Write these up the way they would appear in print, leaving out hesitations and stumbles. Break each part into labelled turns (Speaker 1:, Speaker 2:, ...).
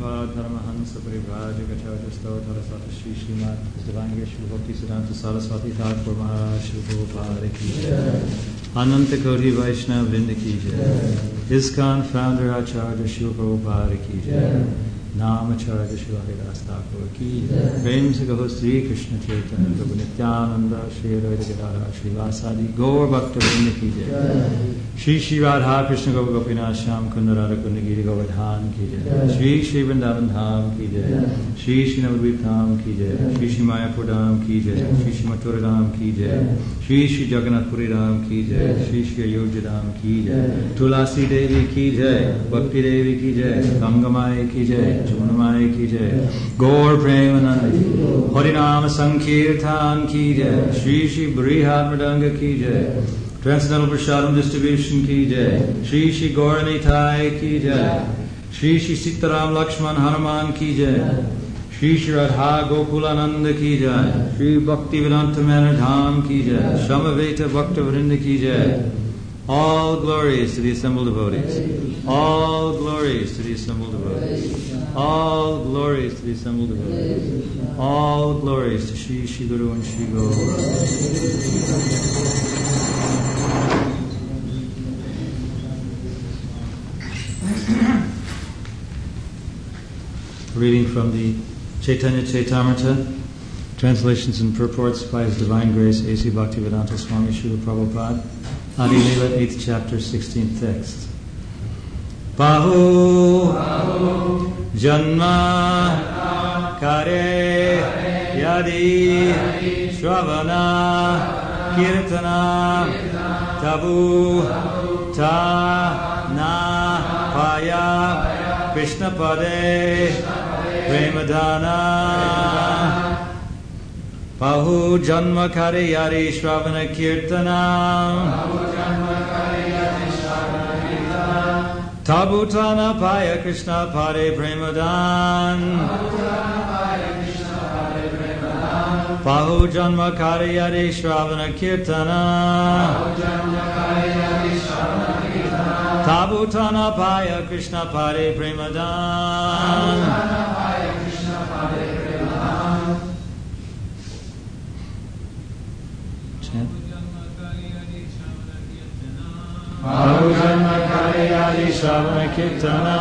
Speaker 1: Paramahansa Parivrajakacharya Stavara Sata Shri Srimad Divine Grace Srila Bhaktisiddhanta Saraswati Thakur Maharaj Srila Prabhupada Ki Jai, Ananta Koti Vaishnava Vrinda Ki Jai, ISKCON Founder Acharya Srila Prabhupada Ki Jai, Namacharya Srila Haridas Thakur Ki Jai, Prem Sagaho Sri Krishna Chaitanya Prabhu Nityananda Shri Advaita Gadadhara Shri Vasadi Gaur Bhakta Vrinda Ki Jai, Shri Shri Radha Krishna Gopa Gopinath Shyam Kunda Radha Kunda Giri Govardhan Ki Jai, Shri Shri Vrindavan Dham Ki Jai, Shri Shri Navadvip Dham Ki Jai, Shri Shri Mayapur Dham Ki Jai, Shri Shri Mathura Dham Ki Jai, Shri Shri Jagannath Puri Dham Ki Jai, Shri Shri Ayodhya Dham Ki Jai, Tulasi Devi Ki Jai, Bhakti Devi Ki Jai, Gangamai Ki Jai, Jamunamai Ki Jai, Gaur Premanandi, Harinama Sankirtan Ki Jai, Shri Shri Brihad Mridanga Ki Jai, Transcendental Prasadam Distribution Ki Jai, Shri Shri Gauranitai Ki Jai, Shri Shri Sitaram Lakshman Hanuman Ki Jai, Shri Shri Radha Gokulananda Ki Jai, Shri Bhaktivedanta Manor Dham Ki Jai, Shamaveta Bhakta Vrinda Ki Jai. All glories to the assembled devotees. All glories to the assembled devotees. All glories to the assembled devotees. All glories to Shri Shri Guru and Shri Gaur. Reading from the Chaitanya Chaitamrita, translations and purports by His Divine Grace A.C. Bhaktivedanta Swami Srila Prabhupada, Adi Leela, 8th chapter, 16th text. Bahu Janma Kare Yadi Shravana Kirtana Tabu Ta Na Paya Krishna Pade Premadana Bahu Janma Kare Yadi Shravana Kirtana Tabutana Paya Krishna Pade Premadan Bahu Janma Kare Yadi Shravana Kirtana Tabutana Paya Krishna Pade Premadan. Bahu Janma Kare Yadi Shravana Kirtana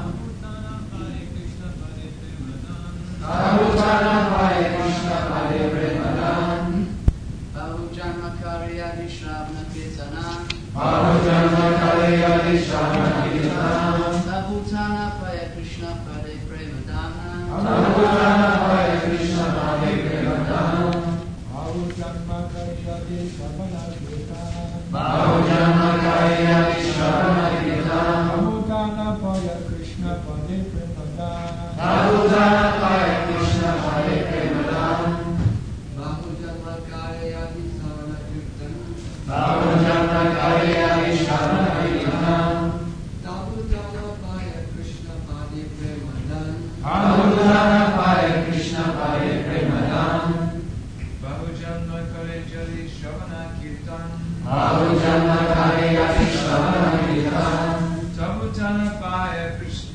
Speaker 1: Tabutana Paya Krishna Pade Premadan.
Speaker 2: Bahu Janma Kare Yadi Shravana Kirtana
Speaker 1: Bahu Janma Kare Yadi Shravana Kirtana
Speaker 2: Tabutana Paya Krishna Pade Premadan.
Speaker 1: Tabutana Paya Krishna Pade Premadan.
Speaker 3: Bahu Janma Kare Yadi Shravana Kirtana
Speaker 1: Bahu Janma Kare Yadi Shravana Kirtana
Speaker 3: Tabutana Paya Krishna Pade Premadan.
Speaker 1: Tabutana Paya Krishna Pade Premadan.
Speaker 2: Bahu Janma Kare Yadi Shravana Kirtana
Speaker 1: Bahu Janma Kare Yadi Shravana Kirtana
Speaker 2: Tabutana Paya Krishna Pade Premadan.
Speaker 1: Tabutana Paya Krishna Pade Premadan.
Speaker 4: Bahu Janma Kare Yadi Shravana Kirtana
Speaker 1: Bahu Janma Kare Yadi Shravana Kirtana
Speaker 4: Tabutana Paya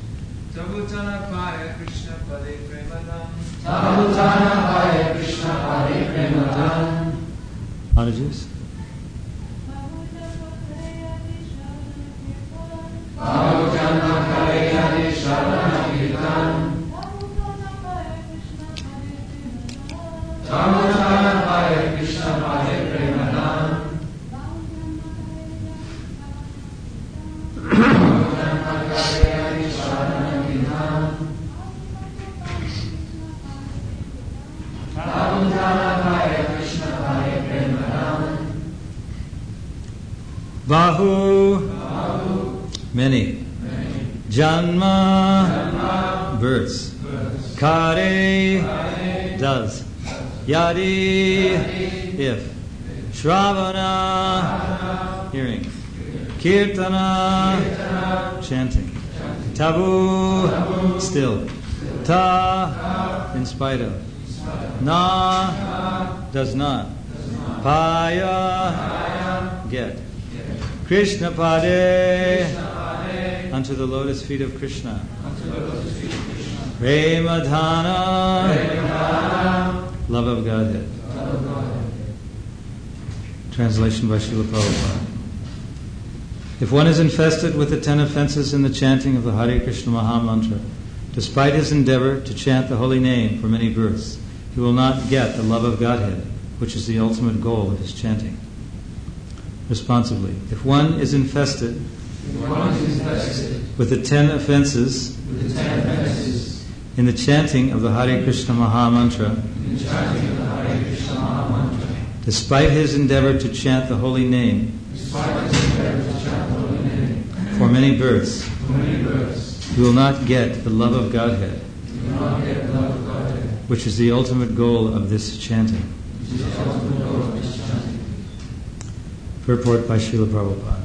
Speaker 4: Krishna Pade Premadan.
Speaker 1: Tabutana Paya Krishna Pade Premadan. Manages. Bahu Janma Kare Yadi Shravana Kirtana Tabutana Paya Krishna Pade Premadan. Bahu, many. Janma, births. Kare, does. Yadi, if. Shravana, hearing. Kirtana, chanting. Tabu, still. Ta, in spite of. Na, does not. Paya, get. Krishna Pade, unto the lotus feet of Krishna. Premadhana, love of Godhead. Translation by Srila Prabhupada. If one is infested with the 10 offenses in the chanting of the Hare Krishna Maha Mantra, despite his endeavor to chant the holy name for many births, he will not get the love of Godhead, which is the ultimate goal of his chanting. Responsibly, if one is infested with the 10 offenses in the chanting of the Hare Krishna Maha Mantra, despite his endeavor to chant the holy name for many births, he will not get the love of Godhead, which is the ultimate goal of this chanting. Purport by Srila Prabhupada.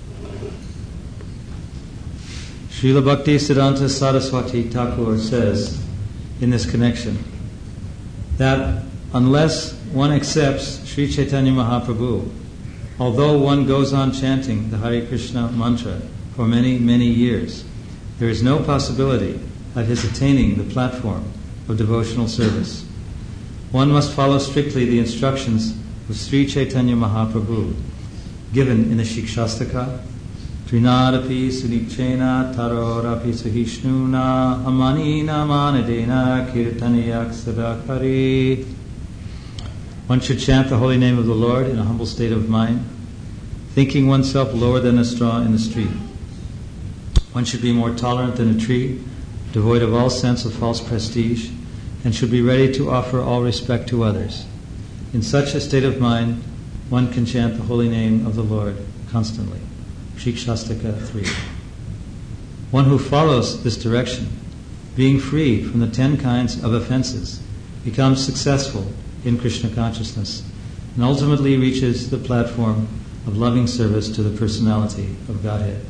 Speaker 1: Srila Bhakti Siddhanta Saraswati Thakur says in this connection that unless one accepts Sri Chaitanya Mahaprabhu, although one goes on chanting the Hare Krishna mantra for many, many years, there is no possibility of his attaining the platform of devotional service. One must follow strictly the instructions of Sri Chaitanya Mahaprabhu given in the Shikshastaka, Trinadapi Sunichena Tarorapi Sahishnuna Amanina Manadena Kirtaniyak Sadakari. One should chant the holy name of the Lord in a humble state of mind, thinking oneself lower than a straw in the street. One should be more tolerant than a tree, devoid of all sense of false prestige, and should be ready to offer all respect to others. In such a state of mind, one can chant the holy name of the Lord constantly. Shikshastaka 3. One who follows this direction, being free from the 10 kinds of offenses, becomes successful in Krishna consciousness and ultimately reaches the platform of loving service to the personality of Godhead.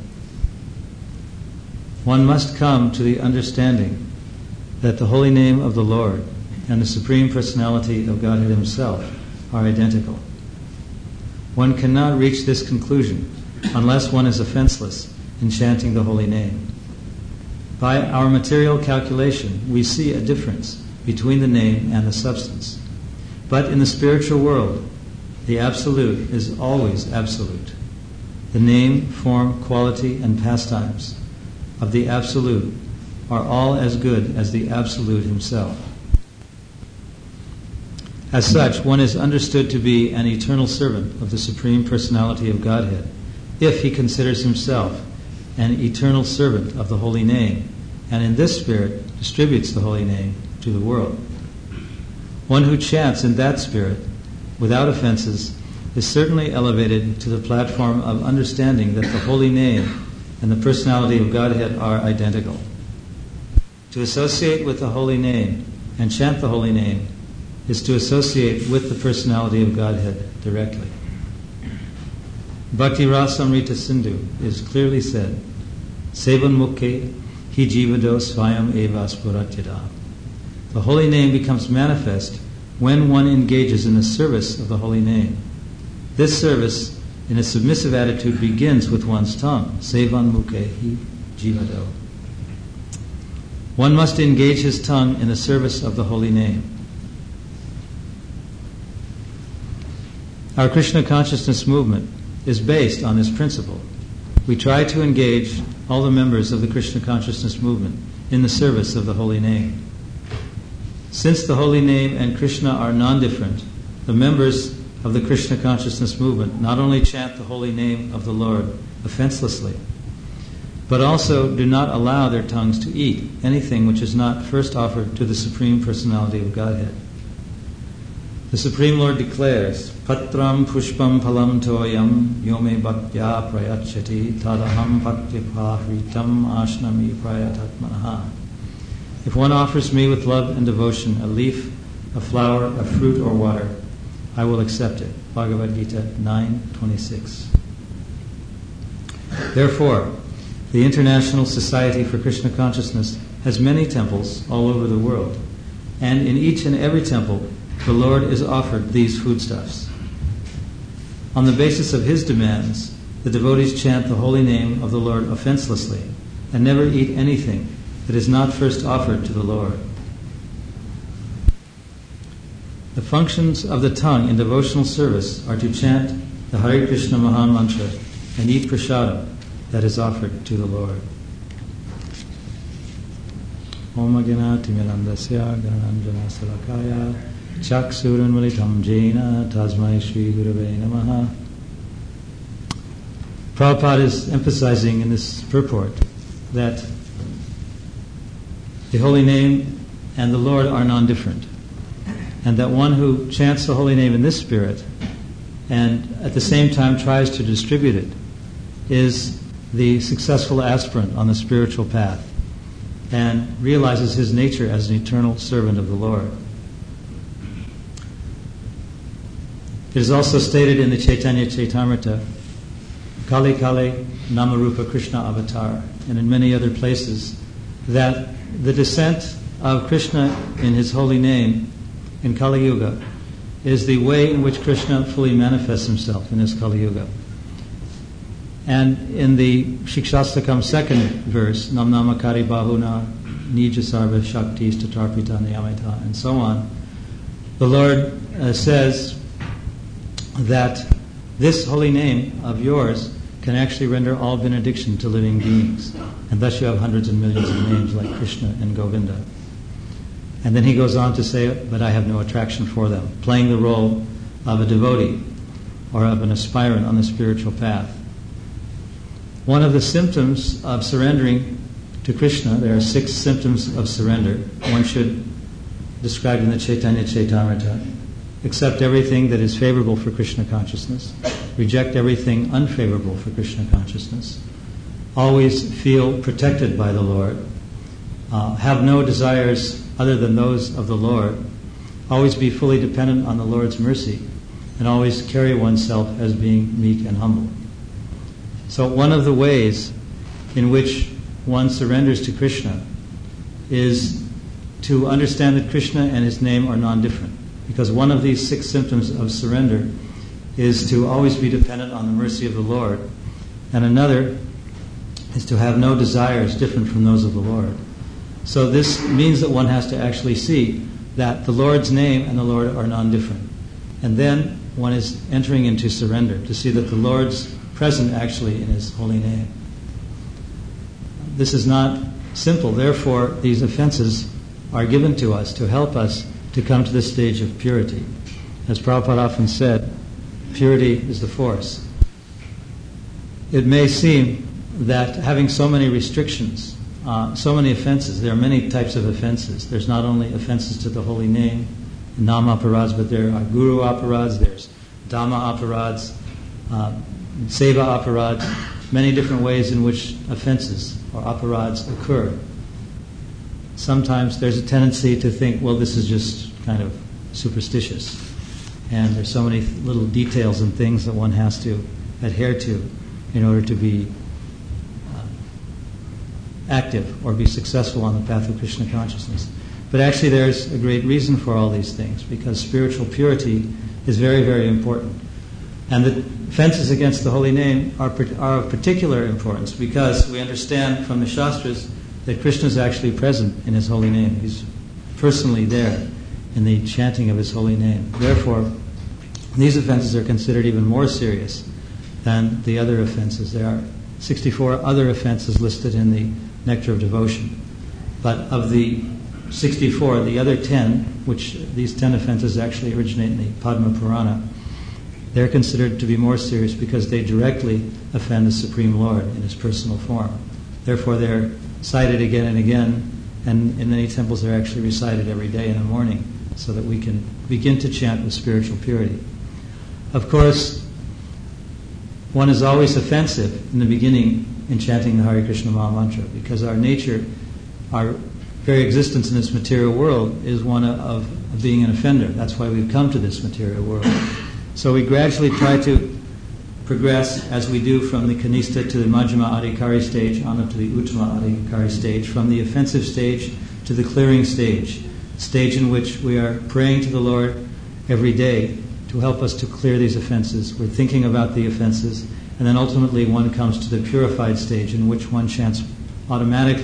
Speaker 1: One must come to the understanding that the holy name of the Lord and the Supreme Personality of Godhead Himself are identical. One cannot reach this conclusion unless one is offenseless in chanting the holy name. By our material calculation, we see a difference between the name and the substance. But in the spiritual world, the absolute is always absolute. The name, form, quality, and pastimes of the absolute are all as good as the absolute himself. As such, one is understood to be an eternal servant of the Supreme Personality of Godhead if he considers himself an eternal servant of the holy name, and in this spirit distributes the holy name to the world. One who chants in that spirit, without offenses, is certainly elevated to the platform of understanding that the holy name and the personality of Godhead are identical. To associate with the holy name and chant the holy name is to associate with the personality of Godhead directly. Bhakti Rasamrita Sindhu is clearly said, Sevan Mukhe Hi Jivado Svayam Eva Spuratyada. The holy name becomes manifest when one engages in the service of the holy name. This service, in a submissive attitude, begins with one's tongue. Sevan Mukhe Hi Jivado. One must engage his tongue in the service of the holy name. Our Krishna consciousness movement is based on this principle. We try to engage all the members of the Krishna consciousness movement in the service of the holy name. Since the holy name and Krishna are non-different, the members of the Krishna consciousness movement not only chant the holy name of the Lord offenselessly, but also do not allow their tongues to eat anything which is not first offered to the Supreme Personality of Godhead. The Supreme Lord declares, Patram pushpam phalam toyam yome bhaktya prayachati tadaham bhaktipahritam ashnami prayatatmanaha. If one offers me with love and devotion a leaf, a flower, a fruit, or water, I will accept it. Bhagavad Gita 9:26. Therefore, the International Society for Krishna Consciousness has many temples all over the world, and in each and every temple, the Lord is offered these foodstuffs. On the basis of His demands, the devotees chant the holy name of the Lord offenselessly and never eat anything that is not first offered to the Lord. The functions of the tongue in devotional service are to chant the Hare Krishna Mahan Mantra and eat prasadam that is offered to the Lord. Om Ganati Milandasya Gananjana Salakaya Chaksurun Militam Jaina Tasmai Shri Gurave Namaha. Prabhupada is emphasizing in this purport that the holy name and the Lord are non-different, and that one who chants the holy name in this spirit and at the same time tries to distribute it is the successful aspirant on the spiritual path and realizes his nature as an eternal servant of the Lord. It is also stated in the Chaitanya Chaitamrita, Kali Kali Namarupa Krishna Avatar, and in many other places, that the descent of Krishna in his holy name in Kali Yuga is the way in which Krishna fully manifests himself in this Kali Yuga. And in the Shikshastakam second verse, Nam Namakari Bahuna Nija Sarva Shaktis Tatarpita Niyamita, and so on, the Lord says that this holy name of yours can actually render all benediction to living beings. And thus you have hundreds and millions of names like Krishna and Govinda. And then he goes on to say, but I have no attraction for them, playing the role of a devotee or of an aspirant on the spiritual path. One of the symptoms of surrendering to Krishna, there are 6 symptoms of surrender. One should describe in the Chaitanya Chaitamrita. Accept everything that is favorable for Krishna consciousness. Reject everything unfavorable for Krishna consciousness. Always feel protected by the Lord. Have no desires other than those of the Lord. Always be fully dependent on the Lord's mercy. And always carry oneself as being meek and humble. So one of the ways in which one surrenders to Krishna is to understand that Krishna and his name are non-different. Because one of these 6 symptoms of surrender is to always be dependent on the mercy of the Lord. And another is to have no desires different from those of the Lord. So this means that one has to actually see that the Lord's name and the Lord are non-different. And then one is entering into surrender to see that the Lord's present actually in his holy name. This is not simple. Therefore, these offenses are given to us to help us to come to this stage of purity. As Prabhupada often said, purity is the force. It may seem that having so many restrictions, so many offenses, there are many types of offenses. There's not only offenses to the holy name, nama aparads, but there are guru aparads, there's dhamma aparads, seva aparads, many different ways in which offenses or aparads occur. Sometimes there's a tendency to think, well, this is just kind of superstitious. And there's so many little details and things that one has to adhere to in order to be active or be successful on the path of Krishna consciousness. But actually there's a great reason for all these things, because spiritual purity is very, very important. And the offenses against the holy name are of particular importance because we understand from the Shastras that Krishna is actually present in his holy name. He's personally there in the chanting of his holy name. Therefore, these offenses are considered even more serious than the other offenses. There are 64 other offenses listed in the Nectar of Devotion. But of the 64, the other 10, which these 10 offenses actually originate in the Padma Purana, they're considered to be more serious because they directly offend the Supreme Lord in his personal form. Therefore, they're cited again and again, and in many temples they're actually recited every day in the morning so that we can begin to chant with spiritual purity. Of course, one is always offensive in the beginning in chanting the Hare Krishna Maha Mantra because our nature, our very existence in this material world is one of being an offender. That's why we've come to this material world. So we gradually try to progress as we do from the Kanista to the Majjhima Adhikari stage on up to the Uttama Adhikari stage, from the offensive stage to the clearing stage in which we are praying to the Lord every day to help us to clear these offenses. We're thinking about the offenses, and then ultimately one comes to the purified stage in which one chants automatically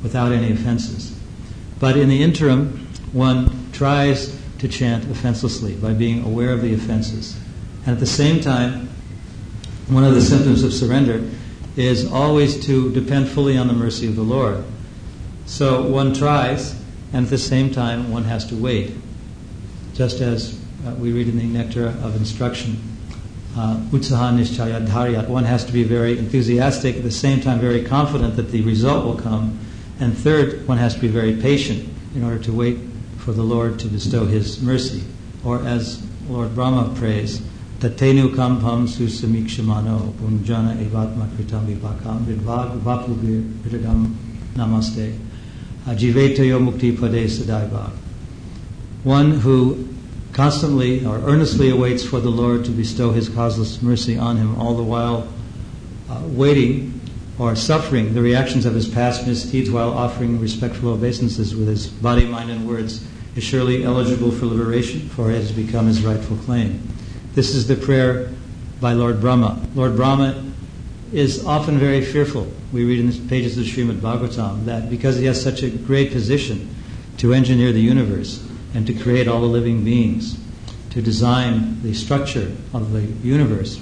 Speaker 1: without any offenses. But in the interim, one tries to chant offenselessly by being aware of the offenses. And at the same time, one of the symptoms of surrender is always to depend fully on the mercy of the Lord. So one tries, and at the same time one has to wait. Just as we read in the Nectar of Instruction, Utsaha Nishchaya Dharyat, one has to be very enthusiastic, at the same time very confident that the result will come. And third, one has to be very patient in order to wait for the Lord to bestow His mercy. Or as Lord Brahma prays, Tatenu kampam susamikshimano punjana evatma kritam vipakam vidvapu viridam namaste jivetayo mukti pade sadaiva. One who constantly or earnestly awaits for the Lord to bestow His causeless mercy on him, all the while waiting or suffering the reactions of his past misdeeds while offering respectful obeisances with his body, mind, and words, is surely eligible for liberation, for it has become his rightful claim. This is the prayer by Lord Brahma. Lord Brahma is often very fearful. We read in the pages of Srimad Bhagavatam that because he has such a great position to engineer the universe and to create all the living beings, to design the structure of the universe,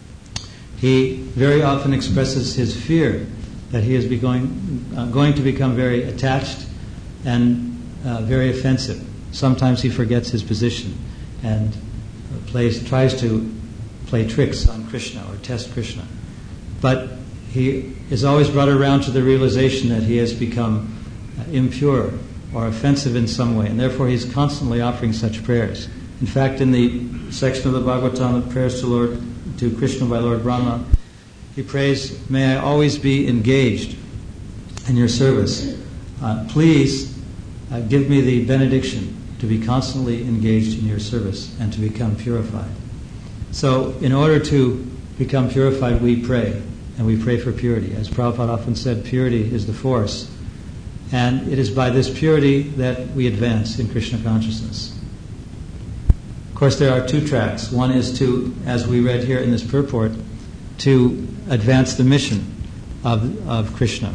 Speaker 1: he very often expresses his fear that he is going to become very attached and very offensive. Sometimes he forgets his position and tries to play tricks on Krishna or test Krishna. But he is always brought around to the realization that he has become impure or offensive in some way, and therefore he is constantly offering such prayers. In fact, in the section of the Bhagavatam of prayers to Krishna by Lord Brahma, he prays, "May I always be engaged in your service. Please give me the benediction to be constantly engaged in your service and to become purified." So, in order to become purified, we pray, and we pray for purity. As Prabhupada often said, purity is the force. And it is by this purity that we advance in Krishna consciousness. Of course, there are two tracks. One is to, as we read here in this purport, to advance the mission of Krishna.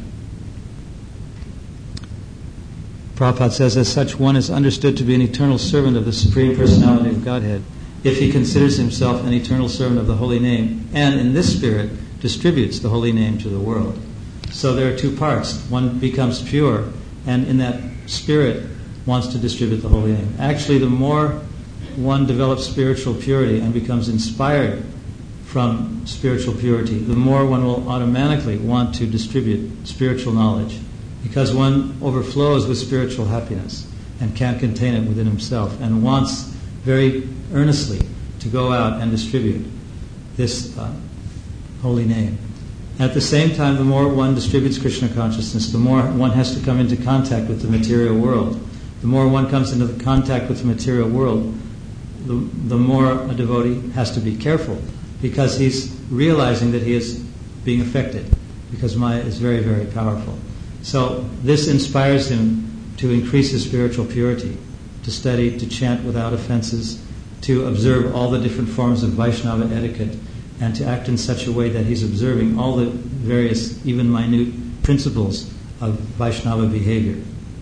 Speaker 1: Prabhupada says, as such, one is understood to be an eternal servant of the Supreme Personality of Godhead if he considers himself an eternal servant of the Holy Name, and in this spirit distributes the Holy Name to the world. So there are two parts. One becomes pure, and in that spirit wants to distribute the Holy Name. Actually, the more one develops spiritual purity and becomes inspired from spiritual purity, the more one will automatically want to distribute spiritual knowledge, because one overflows with spiritual happiness and can't contain it within himself and wants very earnestly to go out and distribute this holy name. At the same time, the more one distributes Krishna consciousness, the more one has to come into contact with the material world. The more one comes into the contact with the material world, the more a devotee has to be careful, because he's realizing that he is being affected, because Maya is very, very powerful. So this inspires him to increase his spiritual purity, to study, to chant without offenses, to observe all the different forms of Vaishnava etiquette, and to act in such a way that he's observing all the various, even minute, principles of Vaishnava behavior.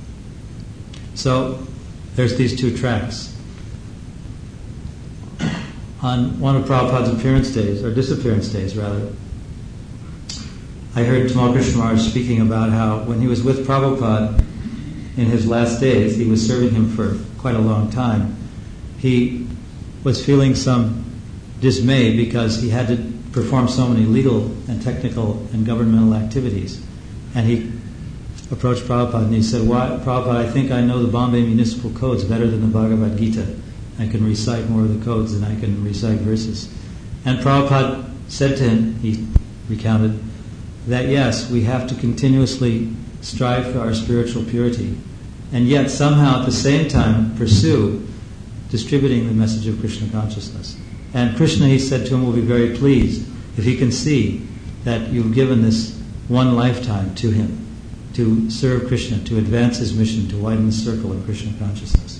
Speaker 1: So there's these two tracks. On one of Prabhupada's appearance days, or disappearance days rather, I heard Tamal Krishna Maharaj speaking about how when he was with Prabhupada in his last days, he was serving him for quite a long time, he was feeling some dismay because he had to perform so many legal and technical and governmental activities. And he approached Prabhupada and he said, Prabhupada, I think I know the Bombay municipal codes better than the Bhagavad Gita. I can recite more of the codes than I can recite verses. And Prabhupada said to him, he recounted, that yes, we have to continuously strive for our spiritual purity, and yet somehow at the same time pursue distributing the message of Krishna consciousness. And Krishna, he said to him, will be very pleased if he can see that you've given this one lifetime to him to serve Krishna, to advance his mission, to widen the circle of Krishna consciousness.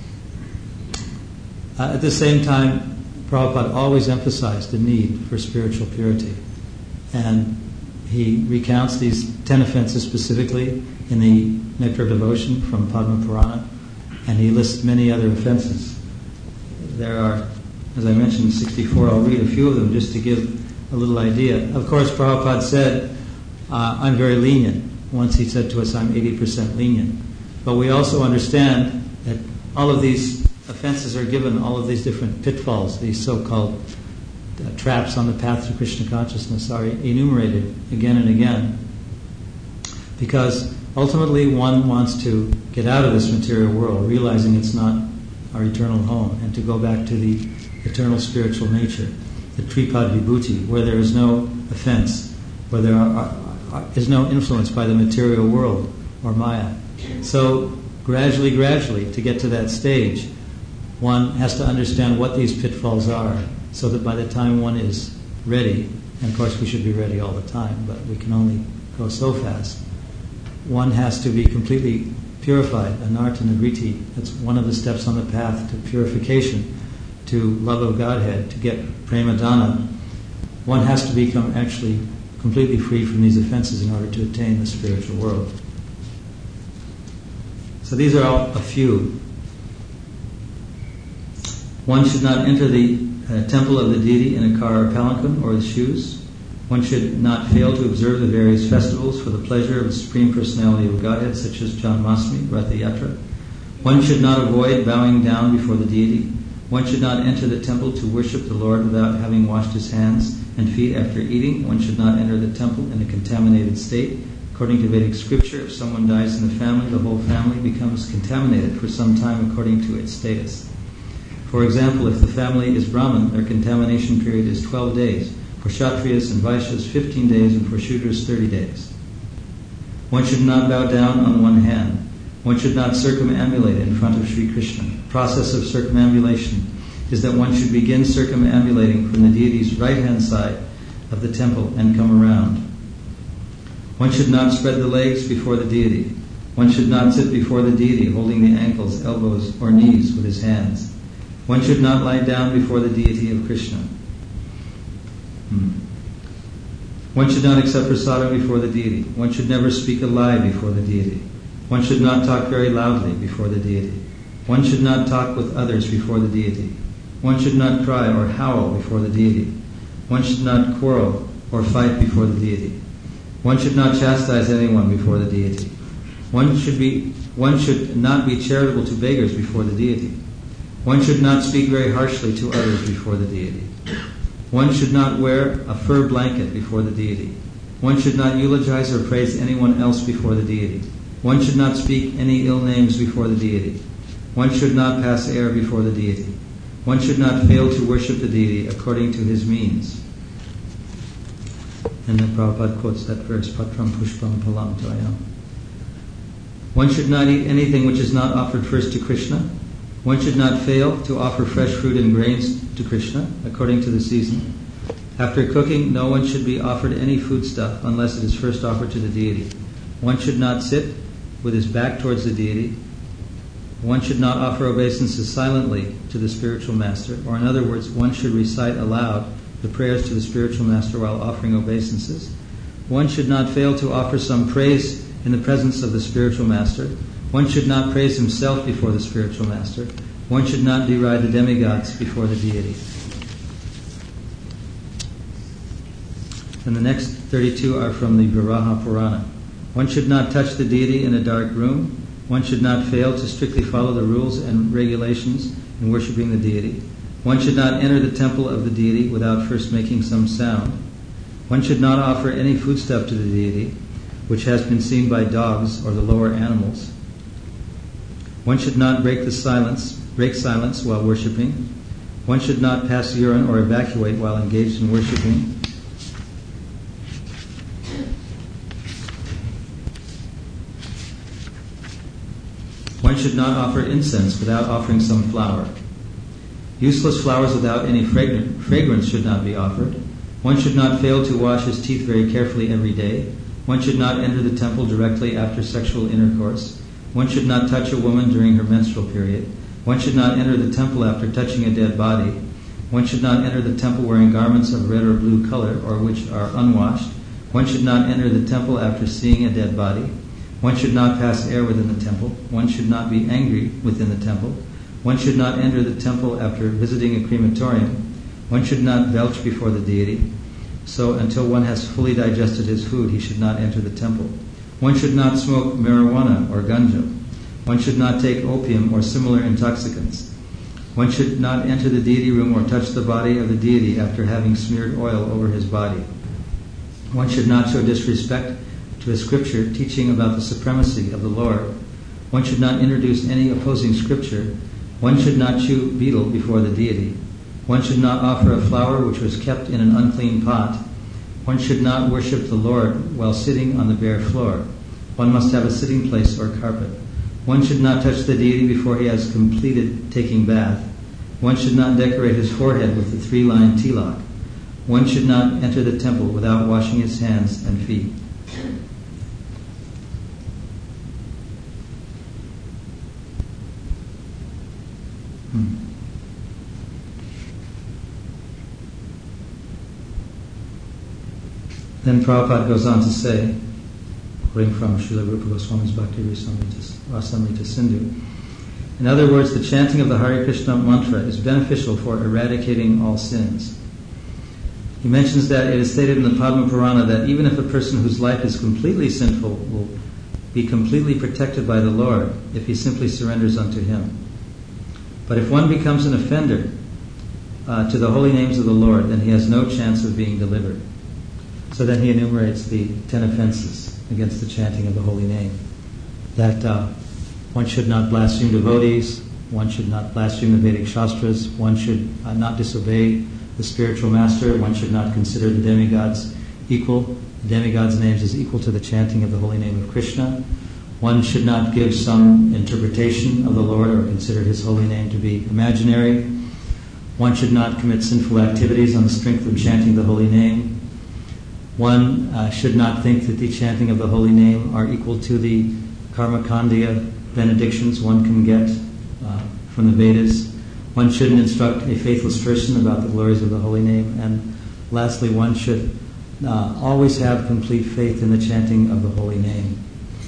Speaker 1: At the same time, Prabhupada always emphasized the need for spiritual purity. And he recounts these 10 offenses specifically. in the Nectar of Devotion from Padma Purana, and he lists many other offenses. There are, as I mentioned, 64. I'll read a few of them just to give a little idea. Of course, Prabhupada said, I'm very lenient. Once he said to us, I'm 80% lenient. But we also understand that all of these offenses are given, all of these different pitfalls, these so-called traps on the path to Krishna consciousness are enumerated again and again. Because ultimately one wants to get out of this material world, realizing it's not our eternal home, and to go back to the eternal spiritual nature, the Tripad Vibhuti, where there is no offense, where there is no influence by the material world or Maya. So gradually, to get to that stage, one has to understand what these pitfalls are, so that by the time one is ready, and of course we should be ready all the time, but we can only go so fast, one has to be completely purified, anartha nivriti. That's one of the steps on the path to purification, to love of Godhead, to get prema dana. One has to become actually completely free from these offenses in order to attain the spiritual world. So these are all a few. One should not enter the temple of the deity in a car or palanquin or with shoes. One should not fail to observe the various festivals for the pleasure of the Supreme Personality of Godhead, such as Janmashtami, Ratha Yatra. One should not avoid bowing down before the deity. One should not enter the temple to worship the Lord without having washed his hands and feet after eating. One should not enter the temple in a contaminated state. According to Vedic scripture, if someone dies in the family, the whole family becomes contaminated for some time according to its status. For example, if the family is Brahmin, their contamination period is 12 days. For Kshatriyas and Vaishyas, 15 days, and for Shudras, 30 days. One should not bow down on one hand. One should not circumambulate in front of Sri Krishna. The process of circumambulation is that one should begin circumambulating from the deity's right-hand side of the temple and come around. One should not spread the legs before the deity. One should not sit before the deity holding the ankles, elbows, or knees with his hands. One should not lie down before the deity of Krishna. One should not accept prasadam before the deity. One should never speak a lie before the deity. One should not talk very loudly before the deity. One should not talk with others before the deity. One should not cry or howl before the deity. One should not quarrel or fight before the deity. One should not chastise anyone before the deity. One should not be charitable to beggars before the deity. One should not speak very harshly to others before the deity. One should not wear a fur blanket before the deity. One should not eulogize or praise anyone else before the deity. One should not speak any ill names before the deity. One should not pass air before the deity. One should not fail to worship the deity according to his means. And then Prabhupada quotes that verse, Patram Pushpam Palam Toyam. One should not eat anything which is not offered first to Krishna. One should not fail to offer fresh fruit and grains to Krishna according to the season. After cooking, no one should be offered any foodstuff unless it is first offered to the deity. One should not sit with his back towards the deity. One should not offer obeisances silently to the spiritual master, or in other words, one should recite aloud the prayers to the spiritual master while offering obeisances. One should not fail to offer some praise in the presence of the spiritual master. One should not praise himself before the spiritual master. One should not deride the demigods before the deity. And the next 32 are from the Viraha Purana. One should not touch the deity in a dark room. One should not fail to strictly follow the rules and regulations in worshipping the deity. One should not enter the temple of the deity without first making some sound. One should not offer any foodstuff to the deity, which has been seen by dogs or the lower animals. One should not break silence while worshipping. One should not pass urine or evacuate while engaged in worshipping. One should not offer incense without offering some flower. Useless flowers without any fragrance should not be offered. One should not fail to wash his teeth very carefully every day. One should not enter the temple directly after sexual intercourse. One should not touch a woman during her menstrual period. One should not enter the temple after touching a dead body. One should not enter the temple wearing garments of red or blue color or which are unwashed. One should not enter the temple after seeing a dead body. One should not pass air within the temple. One should not be angry within the temple. One should not enter the temple after visiting a crematorium. One should not belch before the deity. So until one has fully digested his food, he should not enter the temple. One should not smoke marijuana or ganja. One should not take opium or similar intoxicants. One should not enter the deity room or touch the body of the deity after having smeared oil over his body. One should not show disrespect to a scripture teaching about the supremacy of the Lord. One should not introduce any opposing scripture. One should not chew betel before the deity. One should not offer a flower which was kept in an unclean pot. One should not worship the Lord while sitting on the bare floor. One must have a sitting place or carpet. One should not touch the deity before he has completed taking bath. One should not decorate his forehead with the 3-line tilak. One should not enter the temple without washing his hands and feet. Then Prabhupada goes on to say, quoting from Srila Rupa Goswami's Bhakti Rasamrita Sindhu, in other words, the chanting of the Hare Krishna mantra is beneficial for eradicating all sins. He mentions that it is stated in the Padma Purana that even if a person whose life is completely sinful will be completely protected by the Lord if he simply surrenders unto Him. But if one becomes an offender to the holy names of the Lord, then he has no chance of being delivered. So then he enumerates the 10 offenses against the chanting of the holy name. That one should not blaspheme devotees, one should not blaspheme the Vedic Shastras, one should not disobey the spiritual master, one should not consider the demigods equal. The demigods' names is equal to the chanting of the holy name of Krishna. One should not give some interpretation of the Lord or consider His holy name to be imaginary. One should not commit sinful activities on the strength of chanting the holy name. One should not think that the chanting of the holy name are equal to the Karmakandya benedictions one can get from the Vedas. One shouldn't instruct a faithless person about the glories of the holy name. And lastly, one should always have complete faith in the chanting of the holy name,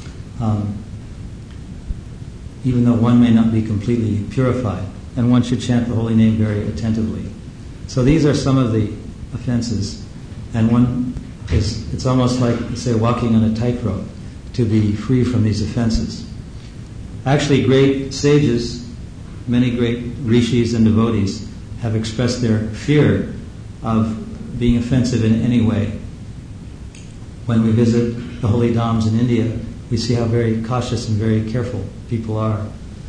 Speaker 1: even though one may not be completely purified. And one should chant the holy name very attentively. So these are some of the offenses. And it's almost like, say, walking on a tightrope to be free from these offenses. Actually, great sages, many great rishis and devotees have expressed their fear of being offensive in any way. When we visit the holy dhams in India, we see how very cautious and very careful people are.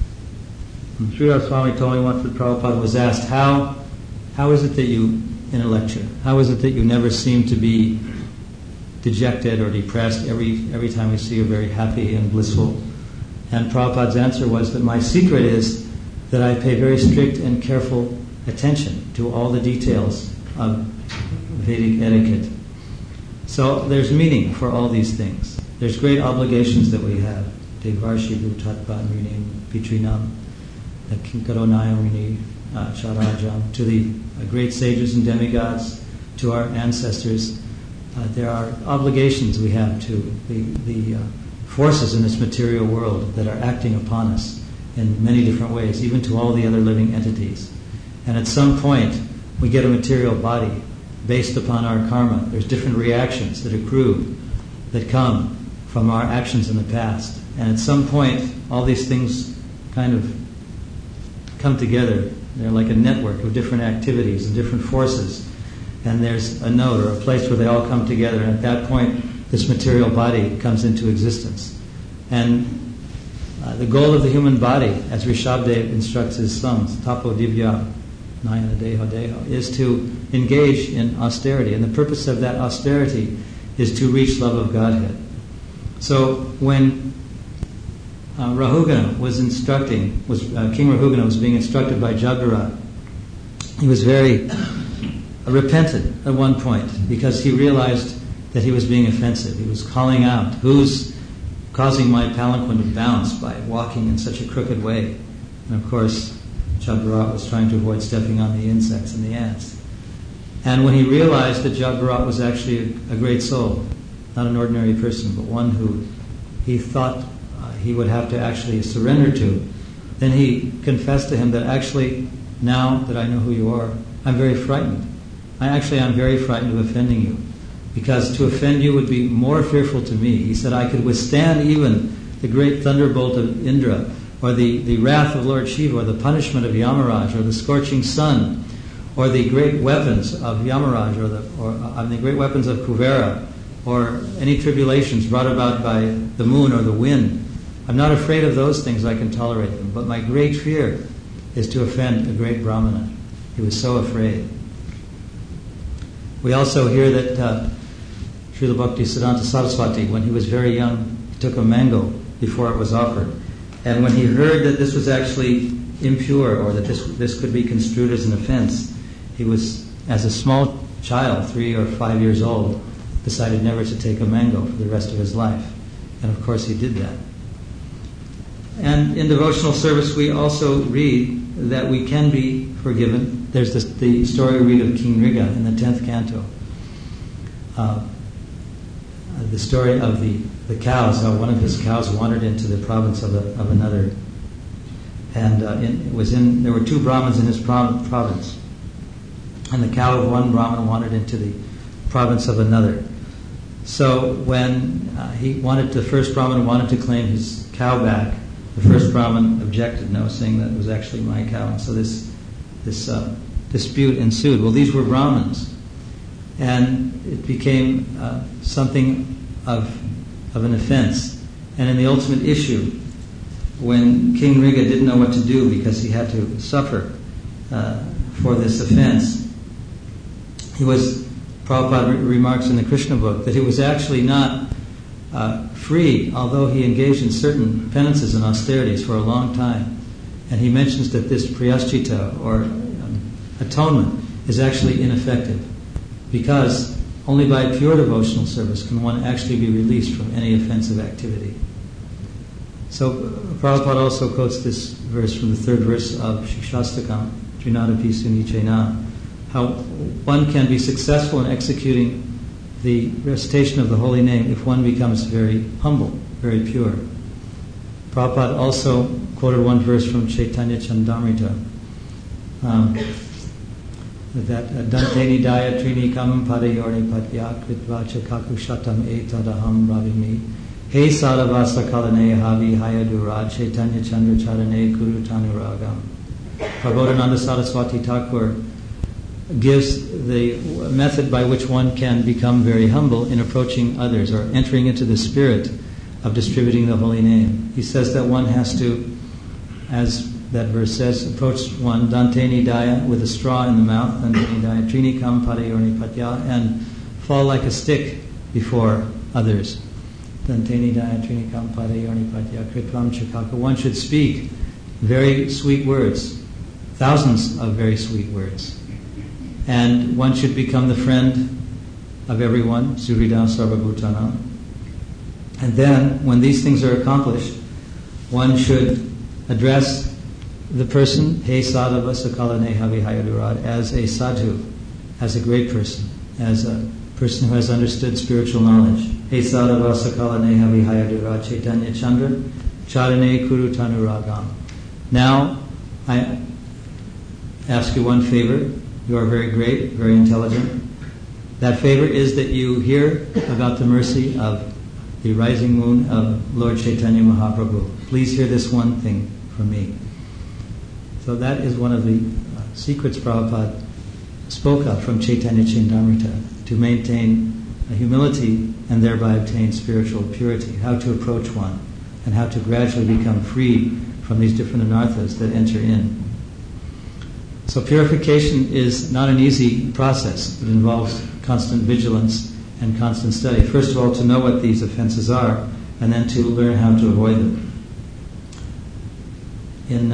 Speaker 1: Sridhar Swami told me once that Prabhupada was asked, how is it that you, in a lecture, how is it that you never seem to be dejected or depressed every time we see you very happy and blissful? And Prabhupada's answer was that my secret is that I pay very strict and careful attention to all the details of Vedic etiquette. So there's meaning for all these things. There's great obligations that we have. Devarshi Bhutatva Mrini Pitrinam, the Kinkaronaya Mrini Charajam, to the great sages and demigods, to our ancestors. There are obligations we have to the forces in this material world that are acting upon us in many different ways, even to all the other living entities. And at some point, we get a material body based upon our karma. There's different reactions that accrue, that come from our actions in the past. And at some point, all these things kind of come together. They're like a network of different activities and different forces. And there's a node or a place where they all come together. And at that point, this material body comes into existence. And the goal of the human body, as Rishabdev instructs his sons, Tapo Divya Nayana Deho Deho, is to engage in austerity. And the purpose of that austerity is to reach love of Godhead. So when Rahugana was King Rahugana was being instructed by Jagadharat, he was very repentant at one point because he realized that he was being offensive. He was calling out, who's causing my palanquin to bounce by walking in such a crooked way? And of course, Jagadharat was trying to avoid stepping on the insects and the ants. And when he realized that Jagadharat was actually a great soul, not an ordinary person, but one who he thought he would have to actually surrender to, then he confessed to him that actually, now that I know who you are, I'm very frightened. I'm very frightened of offending you, because to offend you would be more fearful to me. He said, I could withstand even the great thunderbolt of Indra, or the wrath of Lord Shiva, or the punishment of Yamaraj, or the scorching sun, or the great weapons of Yamaraj, or the great weapons of Kuvera, or any tribulations brought about by the moon or the wind. I'm not afraid of those things, I can tolerate them. But my great fear is to offend a great Brahmana. He was so afraid. We also hear that Srila Bhaktisiddhanta Saraswati, when he was very young, he took a mango before it was offered. And when he heard that this was actually impure, or that this could be construed as an offense, he was, as a small child, 3 or 5 years old, decided never to take a mango for the rest of his life. And of course he did that. And in devotional service we also read that we can be forgiven. There's the story we read of King Riga in the 10th canto. The story of the cows, how one of his cows wandered into the province of another. And there were 2 Brahmins in his province. And the cow of one Brahmin wandered into the province of another. So when the first Brahmin wanted to claim his cow back, the first Brahmin objected, saying that it was actually my cow. And so this dispute ensued. Well, these were Brahmins. And it became something of an offense. And in the ultimate issue, when King Riga didn't know what to do because he had to suffer for this offense, Prabhupada remarks in the Krishna book that he was actually not free, although he engaged in certain penances and austerities for a long time. And he mentions that this prayaschita, or atonement, is actually ineffective, because only by pure devotional service can one actually be released from any offensive activity. So Prabhupada also quotes this verse from the 3rd verse of Shikshastakam, Trinadapi Sunichena, how one can be successful in executing the recitation of the holy name if one becomes very humble, very pure. Prabhupada also quoted one verse from Chaitanya Chandamrita, that Danteni Daya Trini Kam Padayorni Patya Kritvacha Kaku Shatam Etadaham Ravimi He Sadavasa Kalane Havi Hayadurad Chaitanya Chandra Charane Guru Tanuragam. Prabodhananda Saraswati Thakur gives the method by which one can become very humble in approaching others, or entering into the spirit of distributing the holy name. He says that one has to, as that verse says, approach one Danteni Daya, with a straw in the mouth, Danteni Daya Trini Kam Padayorni Patya, and fall like a stick before others. Danteni Daya Trini Kam Padayorni Patya Kritvam Chakaka. One should speak very sweet words, thousands of very sweet words. And one should become the friend of everyone, Suhridam Sarvabhutana. And then, when these things are accomplished, one should address the person, He Sadhava Sakalane Havi Hayadurad, as a sadhu, as a great person, as a person who has understood spiritual knowledge. He Sadhava Sakalane Havi Hayadurad Chaitanya Chandra Charane Kuru Tanuragam. Now, I ask you one favor. You are very great, very intelligent. That favor is that you hear about the mercy of the rising moon of Lord Chaitanya Mahaprabhu. Please hear this one thing from me. So that is one of the secrets Prabhupada spoke of from Chaitanya Chandamrita, to maintain humility and thereby obtain spiritual purity, how to approach one, and how to gradually become free from these different anarthas that enter in. So purification is not an easy process. It involves constant vigilance and constant study. First of all, to know what these offenses are, and then to learn how to avoid them. In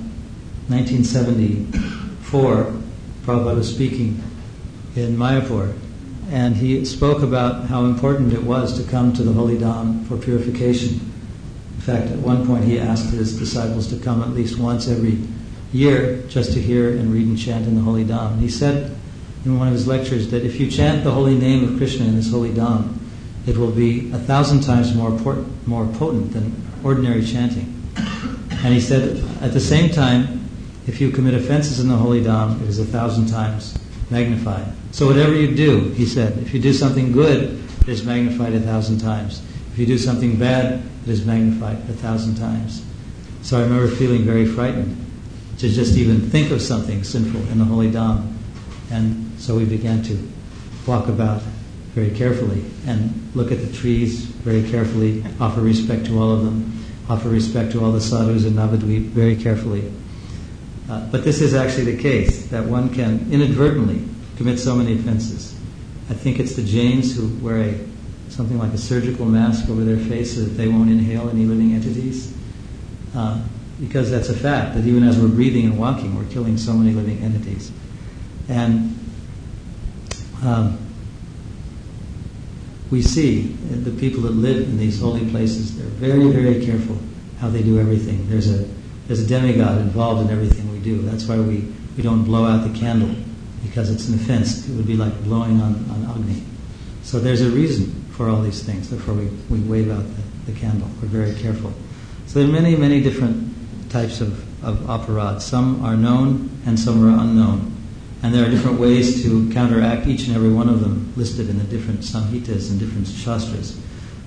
Speaker 1: 1974, Prabhupada was speaking in Mayapur, and he spoke about how important it was to come to the Holy Dham for purification. In fact, at one point he asked his disciples to come at least once every year just to hear and read and chant in the Holy Dham. He said in one of his lectures that if you chant the holy name of Krishna in this Holy Dham, it will be 1,000 times more potent than ordinary chanting. And he said, at the same time, if you commit offenses in the Holy Dham, it is 1,000 times magnified. So whatever you do, he said, if you do something good, it is magnified 1,000 times. If you do something bad, it is magnified 1,000 times. So I remember feeling very frightened to just even think of something sinful in the Holy Dham. And so we began to walk about very carefully and look at the trees very carefully, offer respect to all of them, offer respect to all the sadhus in Navadvip very carefully. But this is actually the case, that one can inadvertently commit so many offenses. I think it's the Jains who wear something like a surgical mask over their face so that they won't inhale any living entities. Because that's a fact, that even as we're breathing and walking, we're killing so many living entities. And we see the people that live in these holy places, they're very, very careful how they do everything. There's a demigod involved in everything we do. That's why we don't blow out the candle, because it's an offense. It would be like blowing on Agni. So there's a reason for all these things. Therefore we wave out the candle. We're very careful. So there are many, many different types of aparadhas. Some are known and some are unknown. And there are different ways to counteract each and every one of them listed in the different samhitas and different shastras.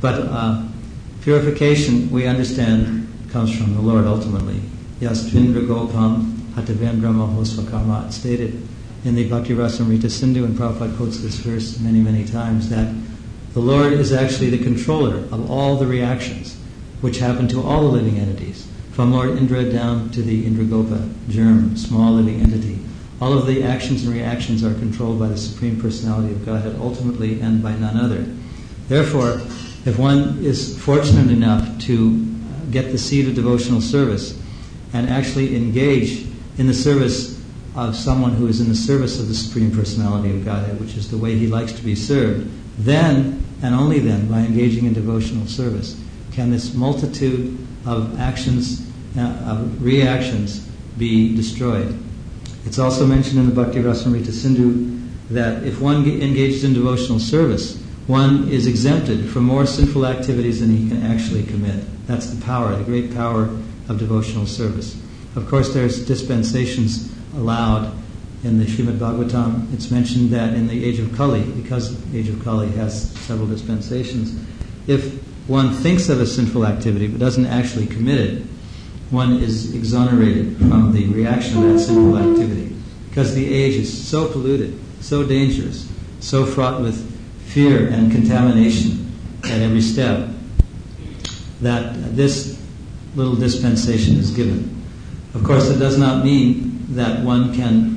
Speaker 1: But purification, we understand, comes from the Lord ultimately. Yas Tvindra Gopam Hatavendra Mahosvakarma. It's stated in the Bhakti Rasamrita Sindhu, and Prabhupada quotes this verse many, many times, that the Lord is actually the controller of all the reactions which happen to all the living entities, from Lord Indra down to the Indragopa germ, small living entity. All of the actions and reactions are controlled by the Supreme Personality of Godhead ultimately and by none other. Therefore, if one is fortunate enough to get the seed of devotional service and actually engage in the service of someone who is in the service of the Supreme Personality of Godhead, which is the way he likes to be served, then, and only then, by engaging in devotional service, can this multitude of actions, of reactions, be destroyed. It's also mentioned in the Bhakti Rasamrita Sindhu that if one engages in devotional service, one is exempted from more sinful activities than he can actually commit. That's the power, the great power of devotional service. Of course, there's dispensations allowed in the Srimad Bhagavatam. It's mentioned that in the age of Kali, because the age of Kali has several dispensations, if one thinks of a sinful activity but doesn't actually commit it, one is exonerated from the reaction of that sinful activity. Because the age is so polluted, so dangerous, so fraught with fear and contamination at every step, that this little dispensation is given. Of course, it does not mean that one can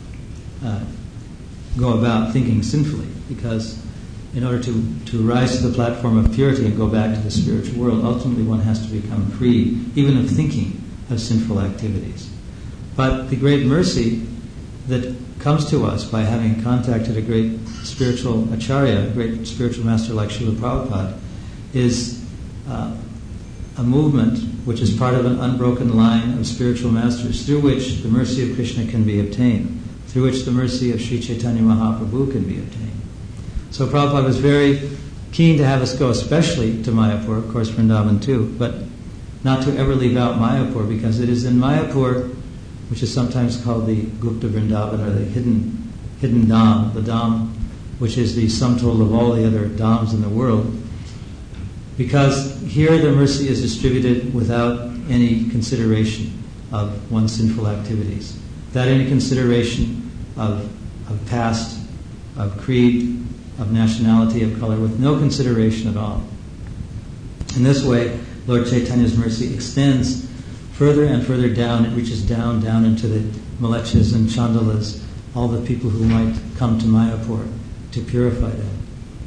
Speaker 1: go about thinking sinfully, because in order to rise to the platform of purity and go back to the spiritual world, ultimately one has to become free, even of thinking of sinful activities. But the great mercy that comes to us by having contacted a great spiritual acharya, a great spiritual master like Srila Prabhupada, is a movement which is part of an unbroken line of spiritual masters through which the mercy of Krishna can be obtained, through which the mercy of Sri Chaitanya Mahaprabhu can be obtained. So Prabhupada was very keen to have us go especially to Mayapur, of course Vrindavan too, but not to ever leave out Mayapur, because it is in Mayapur, which is sometimes called the Gupta Vrindavan, or the hidden Dham, the Dham which is the sum total of all the other Dhams in the world, because here the mercy is distributed without any consideration of one's sinful activities, without any consideration of past, of creed, of nationality, of color, with no consideration at all. In this way, Lord Chaitanya's mercy extends further and further down. It reaches down into the Malechas and Chandalas, all the people who might come to Mayapur to purify them.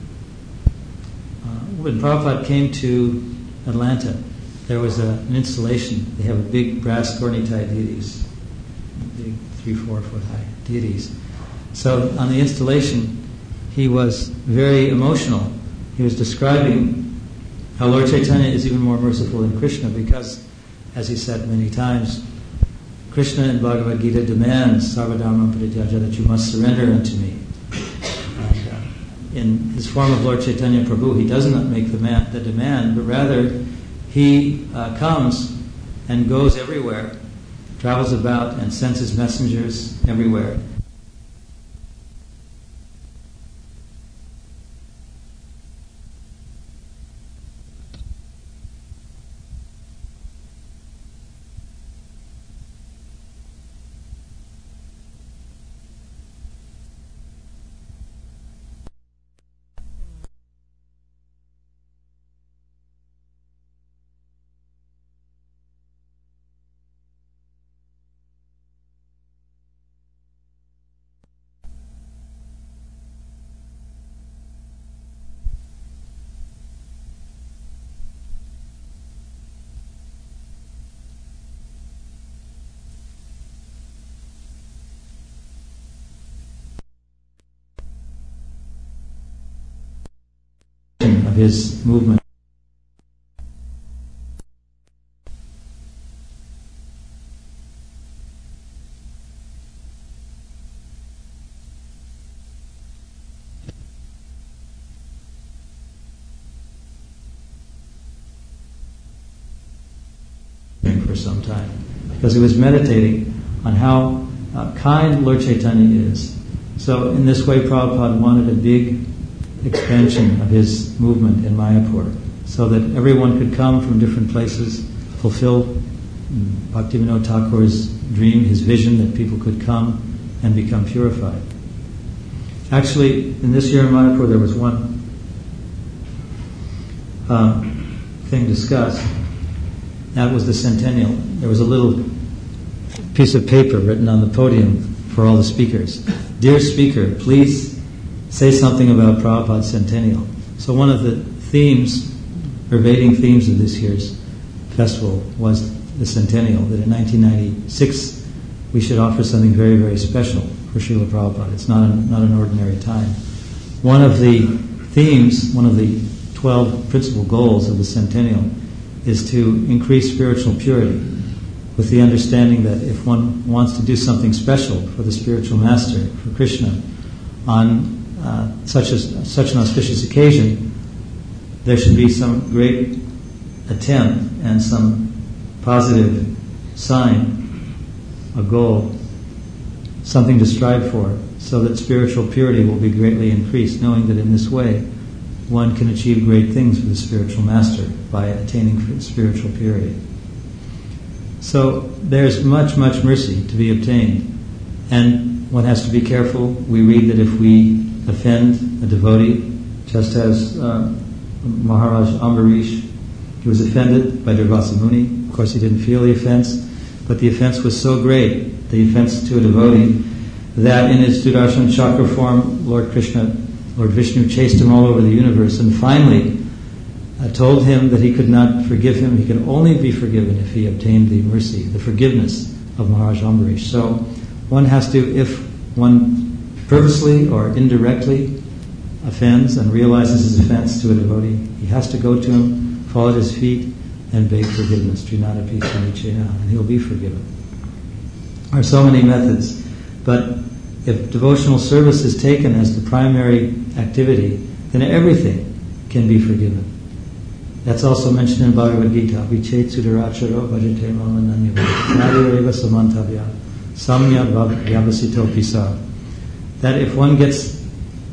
Speaker 1: When Prabhupada came to Atlanta, there was an installation. They have a big brass Gornitai deities, big 3-4 foot high deities. So on the installation, he was very emotional. He was describing how Lord Chaitanya is even more merciful than Krishna, because, as he said many times, Krishna in Bhagavad Gita demands Sarvadharma Parityaja, that you must surrender unto me. And in his form of Lord Chaitanya Prabhu, he does not make the demand, but rather he comes and goes everywhere, travels about and sends his messengers everywhere. Of his movement. For some time, because he was meditating on how kind Lord Chaitanya is. So in this way, Prabhupada wanted a big expansion of his movement in Mayapur, so that everyone could come from different places, fulfill Bhaktivinoda Thakur's dream, his vision that people could come and become purified. Actually, in this year in Mayapur, there was one thing discussed. That was the centennial. There was a little piece of paper written on the podium for all the speakers. Dear speaker, please say something about Prabhupada's centennial. So one of the themes, pervading themes of this year's festival was the centennial, that in 1996 we should offer something very, very special for Srila Prabhupada. It's not an ordinary time. One of the themes, one of the 12 principal goals of the centennial is to increase spiritual purity, with the understanding that if one wants to do something special for the spiritual master, for Krishna, on such an auspicious occasion, there should be some great attempt and some positive sign, a goal, something to strive for, so that spiritual purity will be greatly increased, knowing that in this way one can achieve great things with the spiritual master by attaining spiritual purity. So there's much, much mercy to be obtained, and one has to be careful. We read that if we offend a devotee, just as Maharaj Ambarish, he was offended by Durvasa Muni. Of course, he didn't feel the offense, but the offense was so great, the offense to a devotee, that in his Sudarshan Chakra form, Lord Vishnu chased him all over the universe, and finally told him that he could not forgive him. He could only be forgiven if he obtained the mercy, the forgiveness of Maharaj Ambarish. So one has to, if one purposely or indirectly offends and realizes his offense to a devotee, he has to go to him, fall at his feet, and beg forgiveness. Trinadapi Sanichena, and he'll be forgiven. There are so many methods, but if devotional service is taken as the primary activity, then everything can be forgiven. That's also mentioned in Bhagavad Gita. Vichet sudaracharo bhajate mamananya nadireva samantavya samya vyavasito pisa. That if one gets,